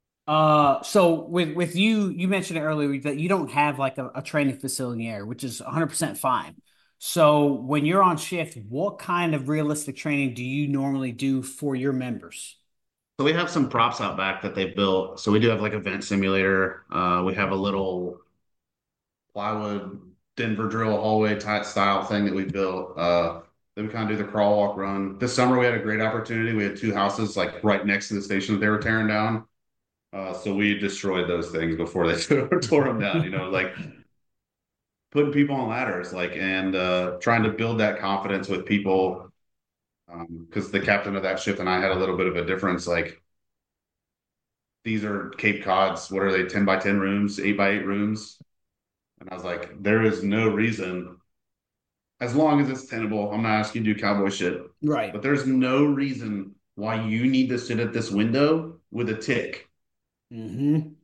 So with you, you mentioned it earlier that you don't have like a training facility in the area, which is 100% fine. So when you're on shift, what kind of realistic training do you normally do for your members? So we have some props out back that they've built. So we do have like a vent simulator. We have a little plywood Denver drill hallway type style thing that we built. Then we kind of do the crawl, walk, run. This summer we had a great opportunity. We had two houses like right next to the station that they were tearing down. So we destroyed those things before they tore them down. Like putting people on ladders, like and trying to build that confidence with people. Because the captain of that ship and I had a little bit of a difference. Like these are Cape Cods. What are they? 10 by 10 rooms, 8 by 8 rooms. And I was like, there is no reason, as long as it's tenable. I'm not asking you to do cowboy shit, Right. but there's no reason why you need to sit at this window with a tick. Mm-hmm.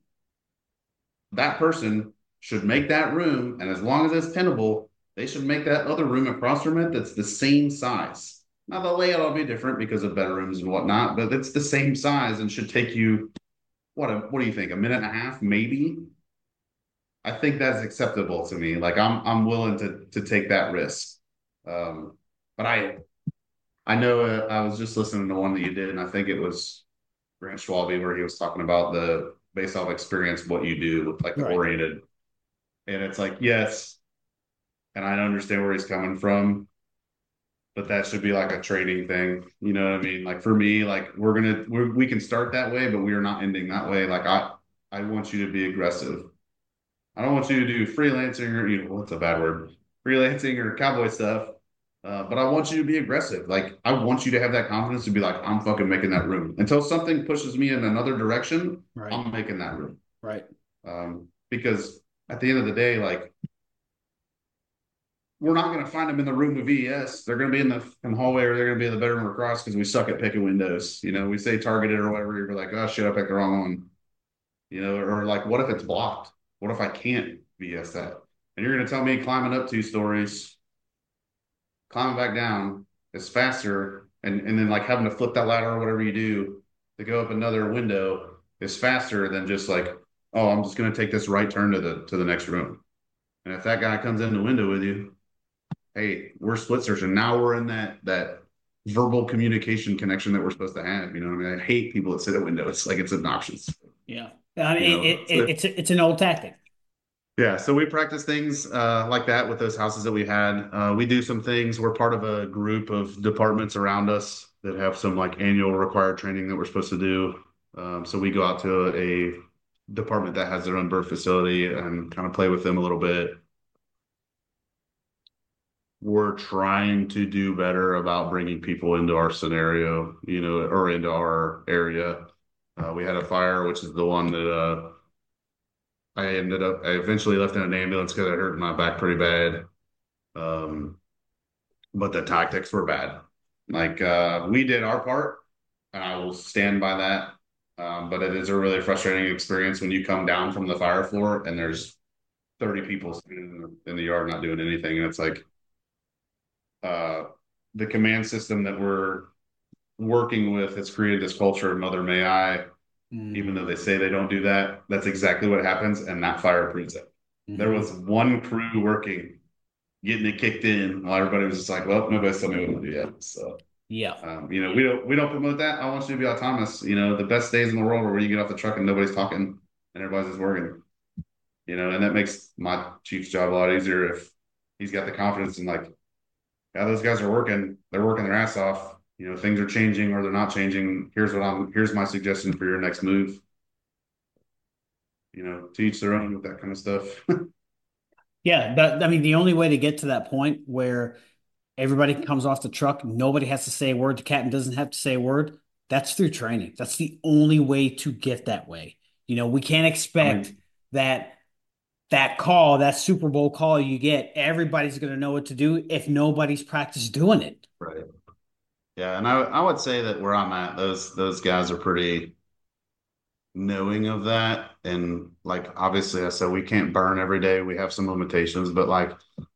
That person should make that room, and as long as it's tenable, they should make that other room across from it that's the same size. Now the layout will be different because of bedrooms and whatnot, but it's the same size and should take you what do you think? A minute and a half, maybe? I think that's acceptable to me. Like I'm willing to take that risk. Um, but I know I was just listening to one that you did, and I think it was Grant Schwalbe where he was talking about the based off experience what you do with like the Right. oriented, and it's like yes, and I understand where he's coming from, but that should be like a training thing. You know what I mean? Like for me, like we can start that way, but we are not ending that way. Like I want you to be aggressive. I don't want you to do freelancing or what's a bad word? Freelancing or cowboy stuff. But I want you to be aggressive. Like I want you to have that confidence to be like, I'm fucking making that room. Until something pushes me in another direction, Right. I'm making that room. Right. Because at the end of the day, like we're not going to find them in the room with VES. They're going to be in the hallway or they're going to be in the bedroom across because we suck at picking windows. We say targeted or whatever. You're like, oh shit, I picked the wrong one. Or like, what if it's blocked? What if I can't VS that? And you're going to tell me climbing up 2 stories, climbing back down is faster, and then like having to flip that ladder or whatever you do to go up another window is faster than just like, oh, I'm just going to take this right turn to the next room. And if that guy comes in the window with you, hey, we're split searching. Now we're in that verbal communication connection that we're supposed to have. You know what I mean? I hate people that sit at windows. Like it's obnoxious. Yeah. I mean, You know, so it's an old tactic. yeah, so we practice things like that with those houses that we had. We do some things. We're part of a group of departments around us that have some like annual required training that we're supposed to do. So we go out to a department that has their own birth facility and kind of play with them a little bit. We're trying to do better about bringing people into our scenario, or into our area. We had a fire, which is the one that I eventually left in an ambulance because I hurt my back pretty bad. Um, but the tactics were bad. Like we did our part, and I will stand by that. But it is a really frustrating experience when you come down from the fire floor and there's 30 people sitting in the yard not doing anything. And it's like uh, the command system that we're working with has created this culture of Mother May I, even though Mm-hmm. they say they don't do that. That's exactly what happens, and that fire proves it. There Mm-hmm. was one crew working, getting it kicked in, while everybody was just like, "Well, nobody's told me what to do yet." So, Yeah. we don't promote that. I want you to be autonomous. The best days in the world are where you get off the truck and nobody's talking and everybody's just working. And that makes my chief's job a lot easier if he's got the confidence and like, yeah, those guys are working. They're working their ass off. Things are changing or they're not changing. Here's my suggestion for your next move. To each their own with that kind of stuff. Yeah. I mean, the only way to get to that point where everybody comes off the truck, nobody has to say a word, the captain doesn't have to say a word. That's through training. That's the only way to get that way. We can't I expect mean, that call, that Super Bowl call you get, everybody's going to know what to do if nobody's practiced doing it. right. Yeah, and I would say that where I'm at, those guys are pretty knowing of that. And like obviously I said we can't burn every day. We have some limitations, but like,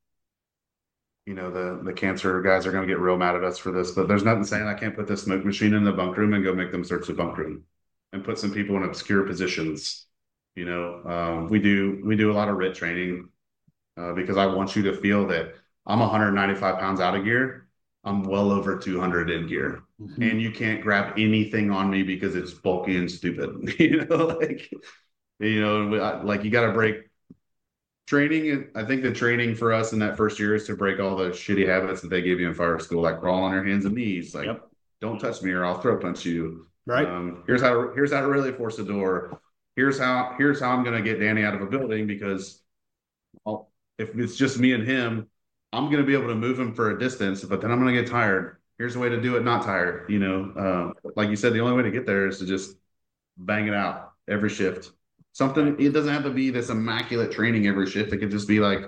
the cancer guys are gonna get real mad at us for this, but there's nothing saying I can't put this smoke machine in the bunk room and go make them search the bunk room and put some people in obscure positions. We do a lot of RIT training because I want you to feel that I'm 195 pounds out of gear. I'm well over 200 in gear. And Mhm. you can't grab anything on me because it's bulky and stupid. Like, like you got to break training, I think the training for us in that first year is to break all the shitty habits that they give you in fire school, like crawl on your hands and knees, like Yep. don't touch me or I'll throat punch you. Right. Here's how to really force a door. Here's how I'm gonna get Danny out of a building because if it's just me and him, I'm gonna be able to move him for a distance, but then I'm gonna get tired. Here's a way to do it, not tired. Like you said, the only way to get there is to just bang it out every shift. Right. Something it doesn't have to be this immaculate training every shift. It could just be like,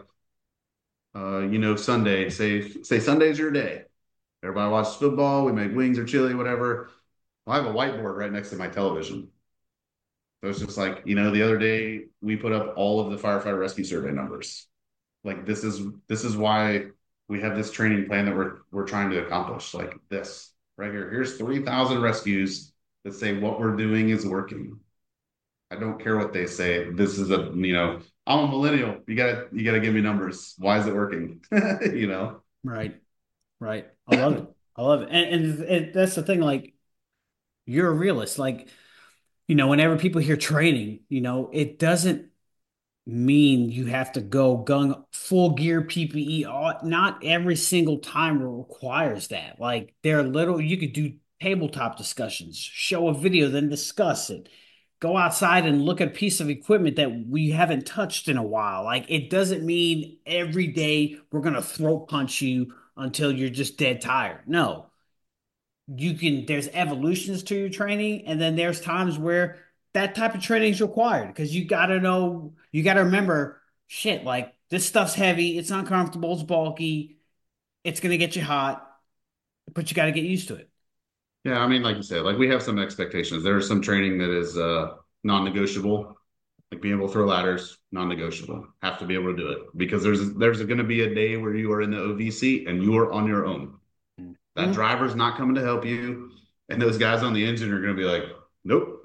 Sunday. Say Sunday's your day. Everybody watches football. We make wings or chili, whatever. I have a whiteboard right next to my television. So it's just like, the other day we put up all of the firefighter rescue survey numbers. Like this is why we have this training plan that we're trying to accomplish. Like this right here. Here's 3,000 rescues that say what we're doing is working. I don't care what they say. This is I'm a millennial. You gotta give me numbers. Why is it working? You know? Right. Right. I love it. I love it. And that's the thing. Like, you're a realist. Like, whenever people hear training, it doesn't mean you have to go gung full gear PPE. Not every single time requires that. Like, you could do tabletop discussions, show a video, then discuss it. Go outside and look at a piece of equipment that we haven't touched in a while. Like, it doesn't mean every day we're gonna throat punch you until you're just dead tired. No, there's evolutions to your training, and then there's times where that type of training is required because you gotta remember, shit, like this stuff's heavy, it's uncomfortable, it's bulky, it's gonna get you hot, but you gotta get used to it. Yeah, I mean, like you said, like we have some expectations. There's some training that is non-negotiable. Like being able to throw ladders, non-negotiable. Have to be able to do it because there's going to be a day where you are in the OV seat and you are on your own. That Mhm. driver's not coming to help you, and those guys on the engine are going to be like, "Nope,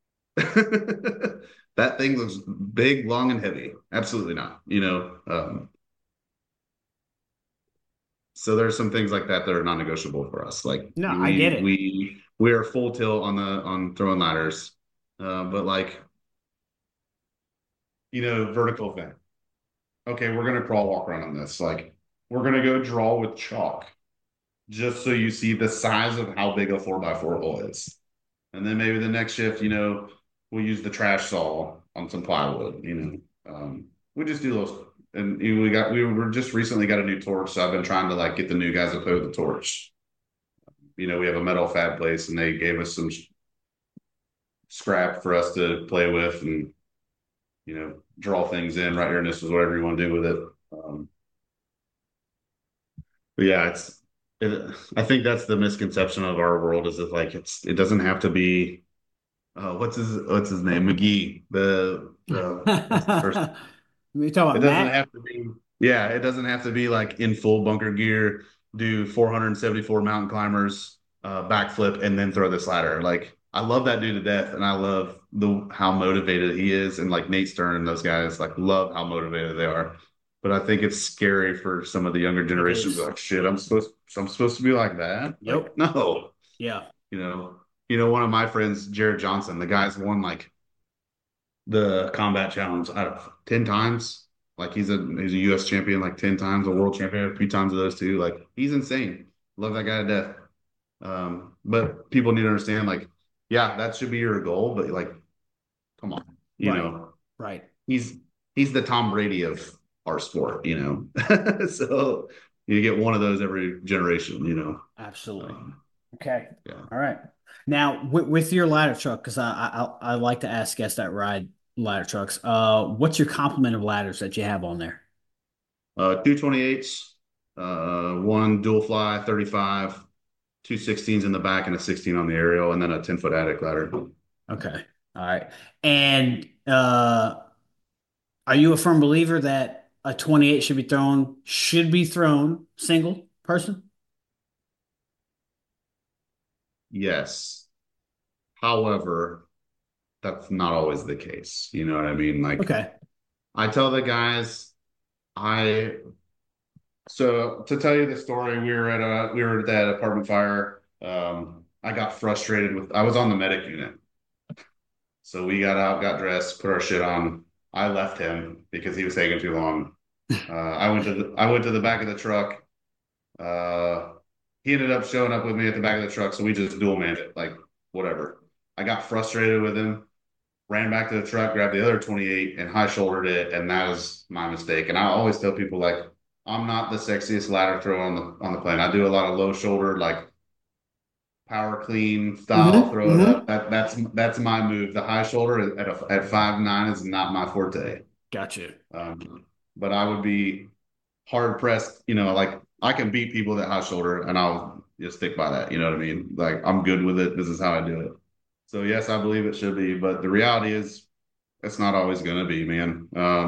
that thing looks big, long, and heavy. Absolutely not." So there's some things like that that are non-negotiable for us. Like No, I get we it. we are full tilt on throwing ladders, but like vertical thing. Okay, we're gonna crawl walk around on this. Like we're gonna go draw with chalk just so you see the size of how big a 4x4 hole is. And then maybe the next shift, we'll use the trash saw on some plywood. We just do those. And we were just recently got a new torch, so I've been trying to like get the new guys to play with the torch. We have a metal fab place, and they gave us some scrap for us to play with, and draw things in right here. And this is whatever you want to do with it. But yeah, I think that's the misconception of our world is that like it doesn't have to be what's his name, McGee, the what's the first, You talking it about doesn't Matt? have to be, yeah, it doesn't have to be like in full bunker gear, do 474 mountain climbers, backflip, and then throw this ladder. Like I love that dude to death, and I love the how motivated he is, and like Nate Stern and those guys, like love how motivated they are. But I think it's scary for some of the younger It generation to be is. like, shit, I'm supposed to be like that. Like, Yep. no, Yeah. you know, one of my friends, Jared Johnson, the guy's won like the combat challenge out of 10 times. Like he's a US champion like 10 times, a world champion, a few times of those two. Like he's insane. Love that guy to death. But people need to understand, like, yeah, that should be your goal, but like, come on, Right. Right. he's he's the Tom Brady of our sport. So you get one of those every generation. Absolutely. Um, Okay. yeah. All right. Now, with your ladder truck, because I like to ask guests that ride ladder trucks, what's your complement of ladders that you have on there? 228s, one dual fly 35, two 16s in the back and a 16 on the aerial, and then a 10-foot attic ladder. Okay. All right. And are you a firm believer that a 28 should be thrown single person? Yes. However, that's not always the case. You know what I mean? Like Okay. I tell the guys, I so to tell you the story, we were at that apartment fire. I got frustrated with I was on the medic unit. So we got out, got dressed, put our shit on. I left him because he was taking too long. I went to the back of the truck. Uh, he ended up showing up with me at the back of the truck, so we just dual manned it, like whatever. I got frustrated with him, ran back to the truck, grabbed the other 28 and high shouldered it, and that was my mistake. And I always tell people like I'm not the sexiest ladder thrower on the plane. I do a lot of low shoulder, like power clean style, Mm-hmm. throw it up. Mm-hmm. That's my move. The high shoulder at 5'9" is not my forte. Gotcha. But I would be hard pressed, like I can beat people that high shoulder and I'll just stick by that. You know what I mean? Like I'm good with it. This is how I do it. So yes, I believe it should be, but the reality is it's not always going to be, man.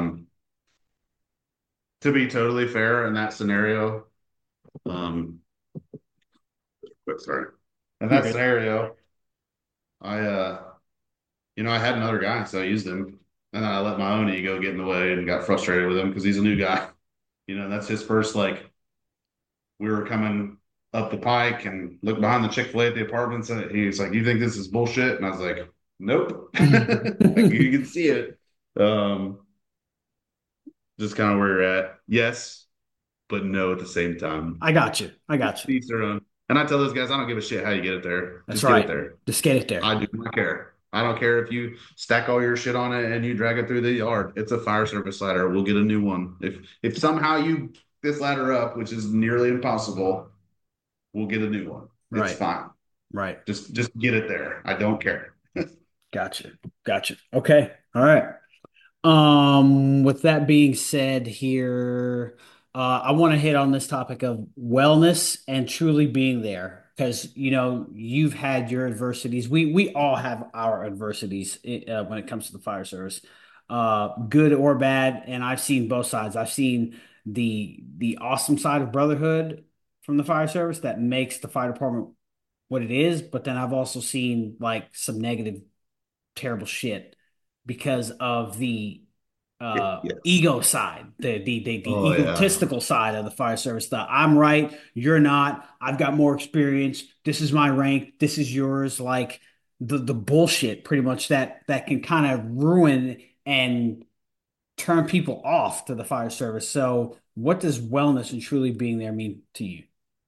To be totally fair in that scenario, um, but sorry, in You're that good. scenario, I, I had another guy, so I used him, and then I let my own ego get in the way and got frustrated with him because he's a new guy. That's his first like we were coming up the pike and looked behind the Chick-fil-A at the apartments and he's like, "You think this is bullshit?" And I was like, "Nope." Like you can see it. Um, just kind of where you're at. Yes, but no at the same time. I got you. I got you. Each their own. And I tell those guys, I don't give a shit how you get it there. That's Just get it right. there. Just get it there. I do not care. I don't care if you stack all your shit on it and you drag it through the yard. It's a fire service ladder. We'll get a new one. If somehow you this ladder up, which is nearly impossible, we'll get a new one. It's Right. fine. Right. Just get it there. I don't care. Gotcha. Gotcha. Okay. All right. With that being said here, I want to hit on this topic of wellness and truly being there because you've had your adversities. We all have our adversities when it comes to the fire service, good or bad. And I've seen both sides. I've seen the awesome side of brotherhood from the fire service that makes the fire department what it is, but then I've also seen like some negative terrible shit because of the Yes. ego side, the Oh yeah. egotistical side of the fire service. The I'm right, you're not. I've got more experience. This is my rank. This is yours. Like the bullshit, pretty much that can kind of ruin and turn people off to the fire service. So, what does wellness and truly being there mean to you?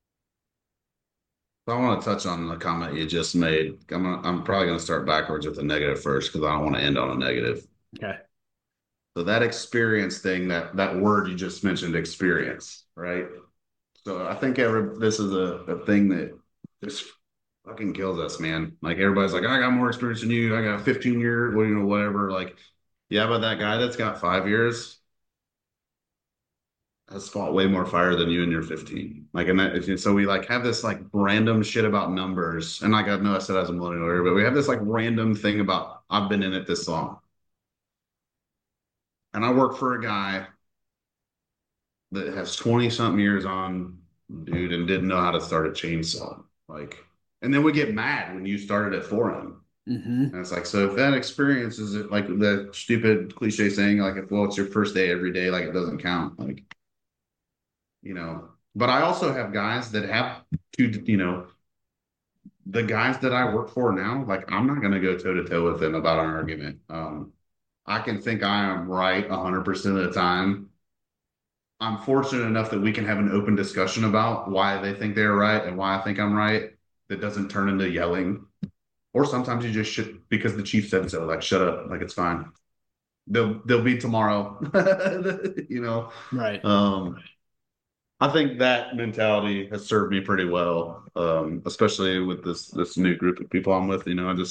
So I want to touch on the comment you just made. I'm probably going to start backwards with the negative first because I don't want to end on a negative. Okay. So that experience thing, that word you just mentioned, experience, right? So I think this is a thing that just fucking kills us, man. Like everybody's like, I got more experience than you. I got 15 years, well, whatever. Like, yeah, but that guy that's got 5 years has fought way more fire than you in your 15. Like, and that, so we like have this like random shit about numbers. And like I know I said as a millennial, but we have this like random thing about I've been in it this long. And I work for a guy that has 20 something years on, dude, and didn't know how to start a chainsaw. Like, and then we get mad when you started it for him. Mm-hmm. And it's like, so if that experience is like the stupid cliche saying, like, if, well, it's your first day every day, like it doesn't count. Like, but I also have guys that have to, the guys that I work for now, like, I'm not going to go toe to toe with them about an argument. I can think I am right 100% of the time. I'm fortunate enough that we can have an open discussion about why they think they're right and why I think I'm right. That doesn't turn into yelling. Or sometimes you just should because the chief said so. Like, shut up. Like it's fine. They'll be tomorrow. you know. Right. Um, I think that mentality has served me pretty well. Especially with this new group of people I'm with.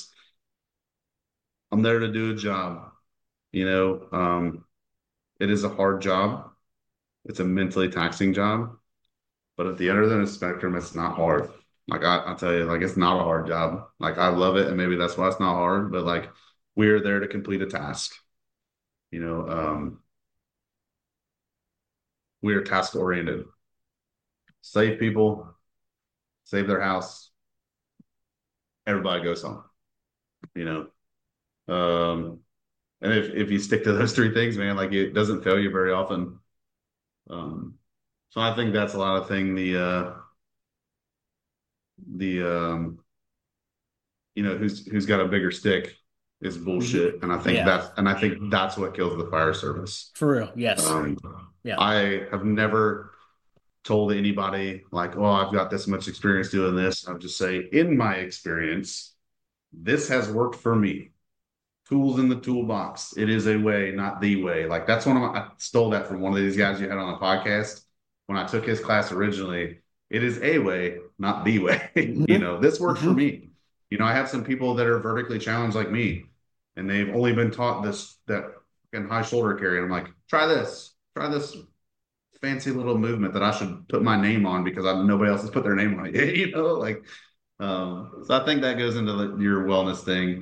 I'm there to do a job. You know, it is a hard job. It's a mentally taxing job. But at the other end of the spectrum, it's not hard. Like I tell you, like it's not a hard job. Like I love it, and maybe that's why it's not hard. But like we're there to complete a task. You know, we are task oriented. Save people, save their house. Everybody goes home. You know, and if you stick to those three things, man, like it doesn't fail you very often. Um, so I think that's a lot of thing. The who's got a bigger stick is Hmm. bullshit. And Yeah, I think that's what kills the fire service. for real. Yes. Um, Yeah. I have never told anybody like, oh, I've got this much experience doing this. I'll just say, in my experience, this has worked for me. Tools in the toolbox. It is a way, not the way. Like that's I stole that from one of these guys you had on the podcast when I took his class originally. It is a way, not the way. Hmm. This worked for Hmm. me. I have some people that are vertically challenged like me, and they've only been taught that fucking high shoulder carry. And I'm like, try this fancy little movement that I should put my name on because nobody else has put their name on it. Like, so I think that goes into your wellness thing.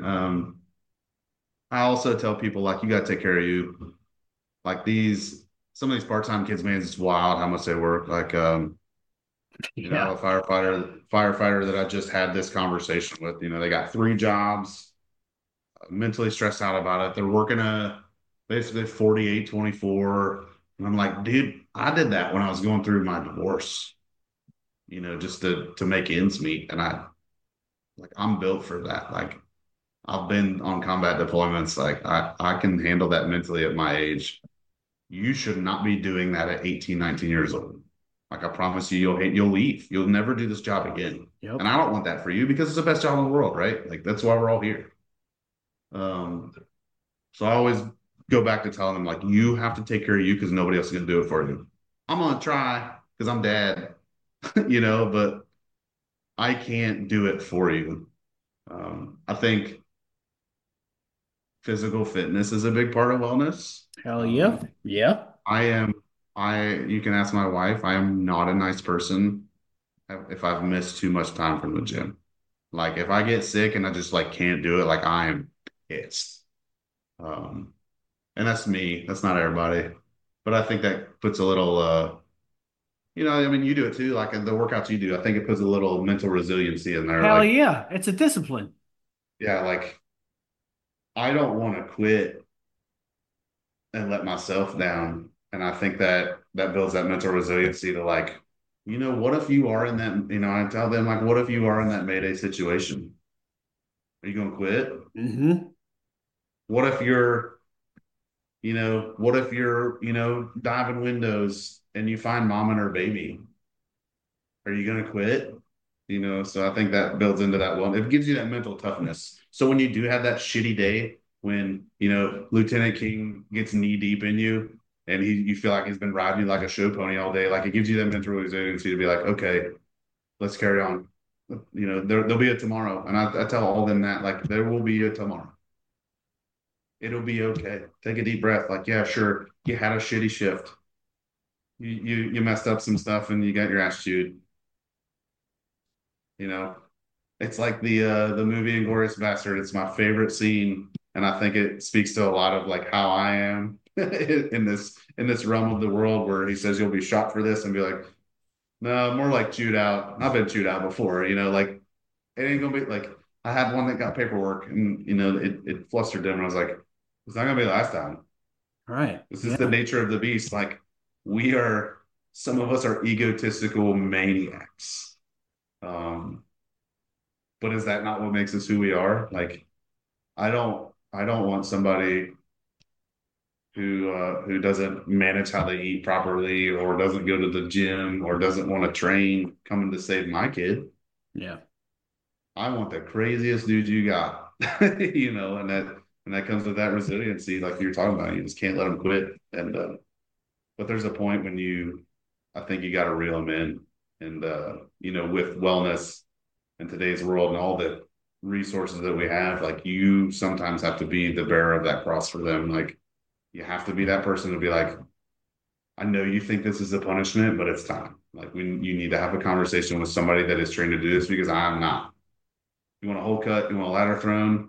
I also tell people like you got to take care of you. Like some of these part-time kids, man, it's wild how much they work. Like, I Yeah. have a firefighter that I just had this conversation with. They got three jobs, mentally stressed out about it. They're working basically 48/24. And I'm like, dude, I did that when I was going through my divorce, just to make ends meet. And I'm built for that. Like I've been on combat deployments. Like I can handle that mentally at my age. You should not be doing that at 18, 19 years old. Like I promise you, you'll leave. You'll never do this job again. Yep. And I don't want that for you because it's the best job in the world, right? Like that's why we're all here. Um, so I always go back to telling them like you have to take care of you because nobody else is gonna do it for you. I'm gonna try because I'm dad, but I can't do it for you. I think physical fitness is a big part of wellness. Hell yeah. Um, Yeah. I am, you can ask my wife, I am not a nice person if I've missed too much time from the gym. Like if I get sick and I just like can't do it, like I am pissed. Um, and that's me. That's not everybody. But I think that puts a little, I mean, you do it too. Like the workouts you do, I think it puts a little mental resiliency in there. Hell Like, yeah. It's a discipline. yeah, like I don't want to quit and let myself down. And I think that builds that mental resiliency to like, what if you are in that, I tell them like, what if you are in that Mayday situation? Are you going to quit? Hmm. What if you're diving windows and you find mom and her baby? Are you going to quit? So I think that builds into that one. It gives you that mental toughness. So when you do have that shitty day, when Lieutenant King gets knee deep in you, and you feel like he's been riding you like a show pony all day, like it gives you that mental resiliency to be like, okay, let's carry on. There'll be a tomorrow, and I tell all of them that like there will be a tomorrow. It'll be okay. Take a deep breath. Like, yeah, sure, you had a shitty shift. You messed up some stuff, and you got your ass chewed. You know, It's like the movie Inglourious Bastard. It's my favorite scene, and I think it speaks to a lot of like how I am in this realm of the world where he says you'll be shot for this and be like, no, more like chewed out. I've been chewed out before, like it ain't gonna be like I had one that got paperwork and it flustered him and I was like, it's not gonna be the last time. Right. This is the Yeah. nature of the beast. Like we are some of us are egotistical maniacs. Um, but is that not what makes us who we are? Like I don't want somebody who doesn't manage how they eat properly or doesn't go to the gym or doesn't want to train coming to save my kid. Yeah. I want the craziest dude you got. And that comes with that resiliency like you're talking about. You just can't let them quit. And but there's a point when I think you got to reel them in. And with wellness in today's world and all the resources that we have, like you sometimes have to be the bearer of that cross for them. Like you have to be that person to be like, I know you think this is a punishment, but it's time. Like when you need to have a conversation with somebody that is trained to do this because I'm not. You want a hole cut, you want a ladder thrown,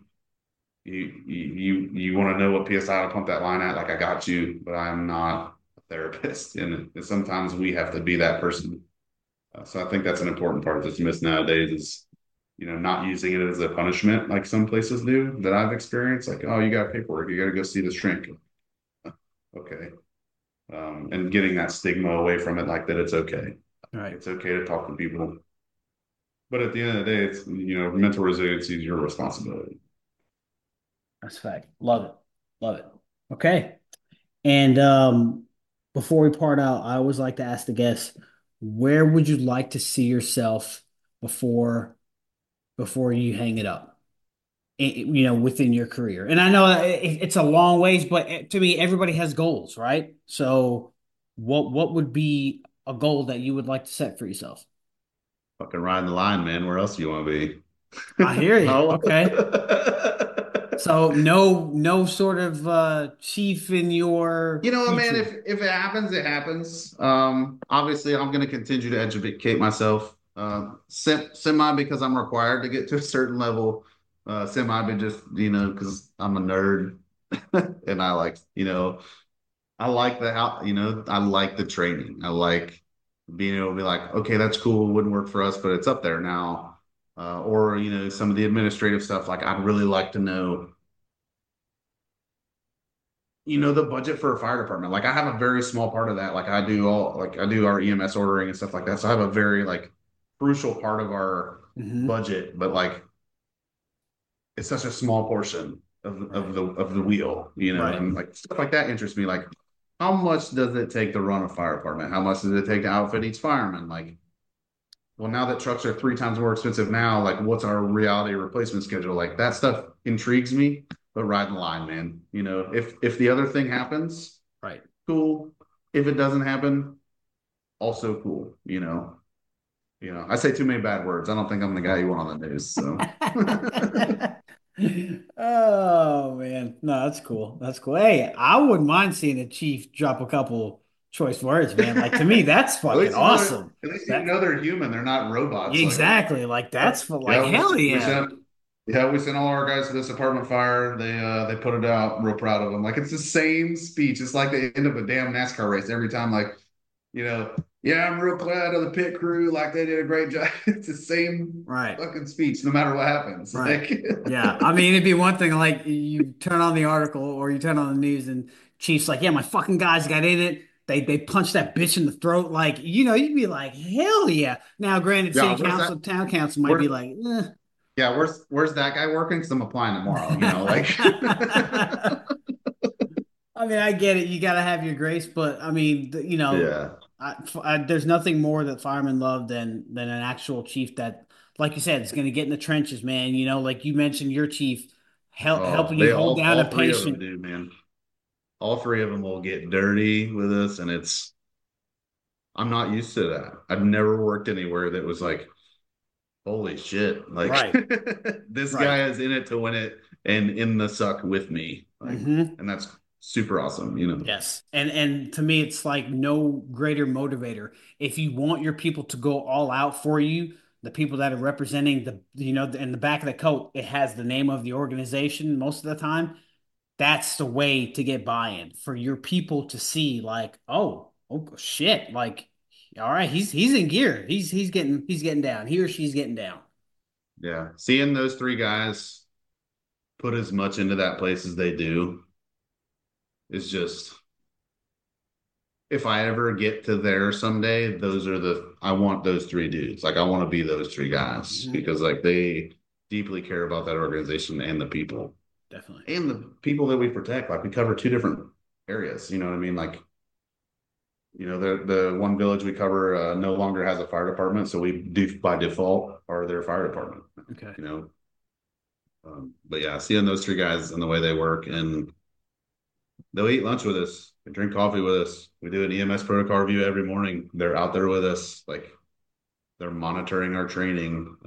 you want to know what PSI to pump that line at, like I got you, but I'm not a therapist. And sometimes we have to be that person. So I think that's an important part that's missed nowadays is not using it as a punishment like some places do that I've experienced. Like, oh, you got paperwork, you got to go see the shrink. Okay. And getting that stigma away from it, like that it's okay. Right. It's okay to talk to people. But at the end of the day, it's, mental resiliency is your responsibility. That's a fact. Love it. Love it. Okay. And before we part out, I always like to ask the guests, where would you like to see yourself before you hang it up? Within your career. And I know it's a long ways, but to me, everybody has goals, right? So, what would be a goal that you would like to set for yourself? Fucking riding the line, man. Where else do you want to I hear be? you. Oh. Okay. So no sort of chief in your You know what, man, future. if it happens, it happens. Obviously I'm gonna continue to educate myself. Semi because I'm required to get to a certain level. Semi but just, because I'm a nerd and I like, I like the how, I like the training. I like being able to be like, okay, that's cool, wouldn't work for us, but it's up there now. Or, some of the administrative stuff, like I'd really like to know the budget for a fire department. Like I have a very small part of that. I do our EMS ordering and stuff like that. So I have a very like crucial part of our Hmm. budget, but like it's such a small portion Right. of the wheel, Right. and like stuff like that interests me. Like how much does it take to run a fire department? How much does it take to outfit each fireman? Like, well, now that trucks are three times more expensive now, like what's our reality replacement schedule? Like that stuff intrigues me, but riding the line, man. If the other thing happens, Right. cool. If it doesn't happen, also cool. I say too many bad words. I don't think I'm the guy you want on the news. So Oh man, no, that's cool. That's cool. Hey, I wouldn't mind seeing a chief drop a couple choice words, man. Like to me, that's fucking awesome. at least you That know they're human. They're not robots. Like, exactly. Like that's for like yeah, hell we yeah. sent we sent all our guys to this apartment fire. They put it out. Real proud of them. Like it's the same speech. It's like the end of a damn NASCAR race every time. Like, yeah, I'm real glad of the pit crew. Like they did a great job. It's the same Right. fucking speech, no matter what happens. Right. Like, Yeah. I mean, it'd be one thing like you turn on the article or you turn on the news and Chief's like, yeah, my fucking guys got in it. They punched that bitch in the throat. Like, you'd be like, hell yeah. Now, granted, city yeah, where's that? council, town council might be Where's like, eh. yeah, where's that guy working? Because I'm applying tomorrow. Like, I mean, I get it. You got to have your grace, but I mean, yeah. there's nothing more that firemen love than an actual chief that, like you said, is going to get in the trenches, man. Like you mentioned, your chief Oh, helping you they hold down a all three of them patient. do, man. All three of them will get dirty with us, and I'm not used to that. I've never worked anywhere that was like, holy shit, like Right, this right. guy is in it to win it and in the suck with me. Like, Hmm. and that's super awesome. Yes. And to me, it's like no greater motivator. If you want your people to go all out for you, the people that are representing in the back of the coat, it has the name of the organization most of the time. That's the way to get buy-in for your people to see like, oh shit, like, all right, he's in gear. He's getting down. He or she's getting down. Yeah. Seeing those three guys put as much into that place as they do is just if I ever get to there someday, I want those three dudes. Like I want to be those three guys Hmm. because like they deeply care about that organization and Definitely. the people that we protect. Like we cover two different areas. You know what I mean? Like, the one village we cover no longer has a fire department, so we do by default are their fire department. Okay. You know, but yeah, seeing those three guys and the way they work and they'll eat lunch with us. They drink coffee with us. We do an EMS protocol review every morning. They're out there with us. Like they're monitoring our training.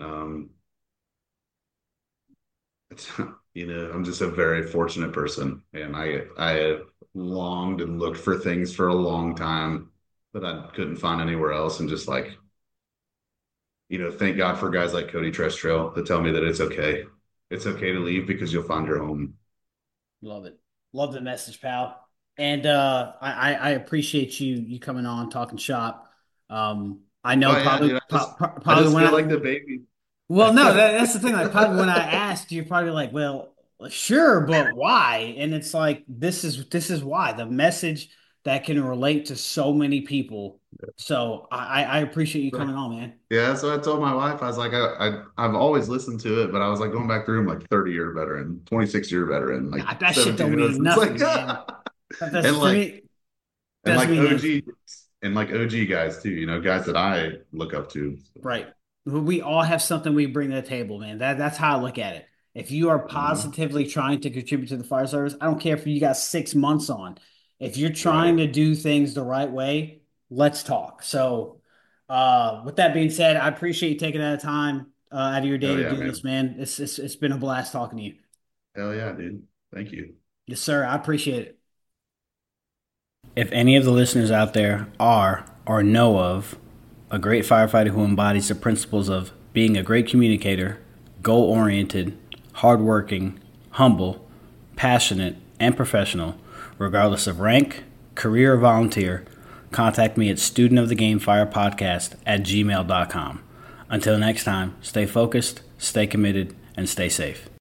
It's, I'm just a very fortunate person, and I have longed and looked for things for a long time that I couldn't find anywhere else, and just like, thank God for guys like Cody Trestrail that tell me that it's okay. It's okay to leave because you'll find your home. Love it. Love the message, pal. And I appreciate you coming on talking shop. I know Oh yeah, probably dude, I probably just when feel like the baby. well, no, that's the thing. Like, probably when I asked, you're probably like, well, sure, but why? And it's like, this is why the message that can relate to so many people So I appreciate you Right. coming on, man. Yeah, so I told my wife, I was like, I've always listened to it, but I was like going back through, I'm like 30-year veteran, 26-year veteran, like That shit 17 don't years. mean It's like, nothing, man. That's and for like, me. and Doesn't like mean anything. OG and like OG guys too, guys that I look up to. Right. We all have something we bring to the table, man. That's how I look at it. If you are Mhm. positively trying to contribute to the fire service, I don't care if you got 6 months on. If you're trying Right. to do things the right way, let's talk. So, with that being said, I appreciate you taking that time out of your day Hell to yeah, do this, man. man. It's been a blast talking to you. Hell yeah, dude. Thank you. Yes, sir. I appreciate it. If any of the listeners out there are or know of a great firefighter who embodies the principles of being a great communicator, goal oriented, hardworking, humble, passionate, and professional, regardless of rank, career, or volunteer, contact me at studentofthegamefirepodcast at gmail.com. Until next time, stay focused, stay committed, and stay safe.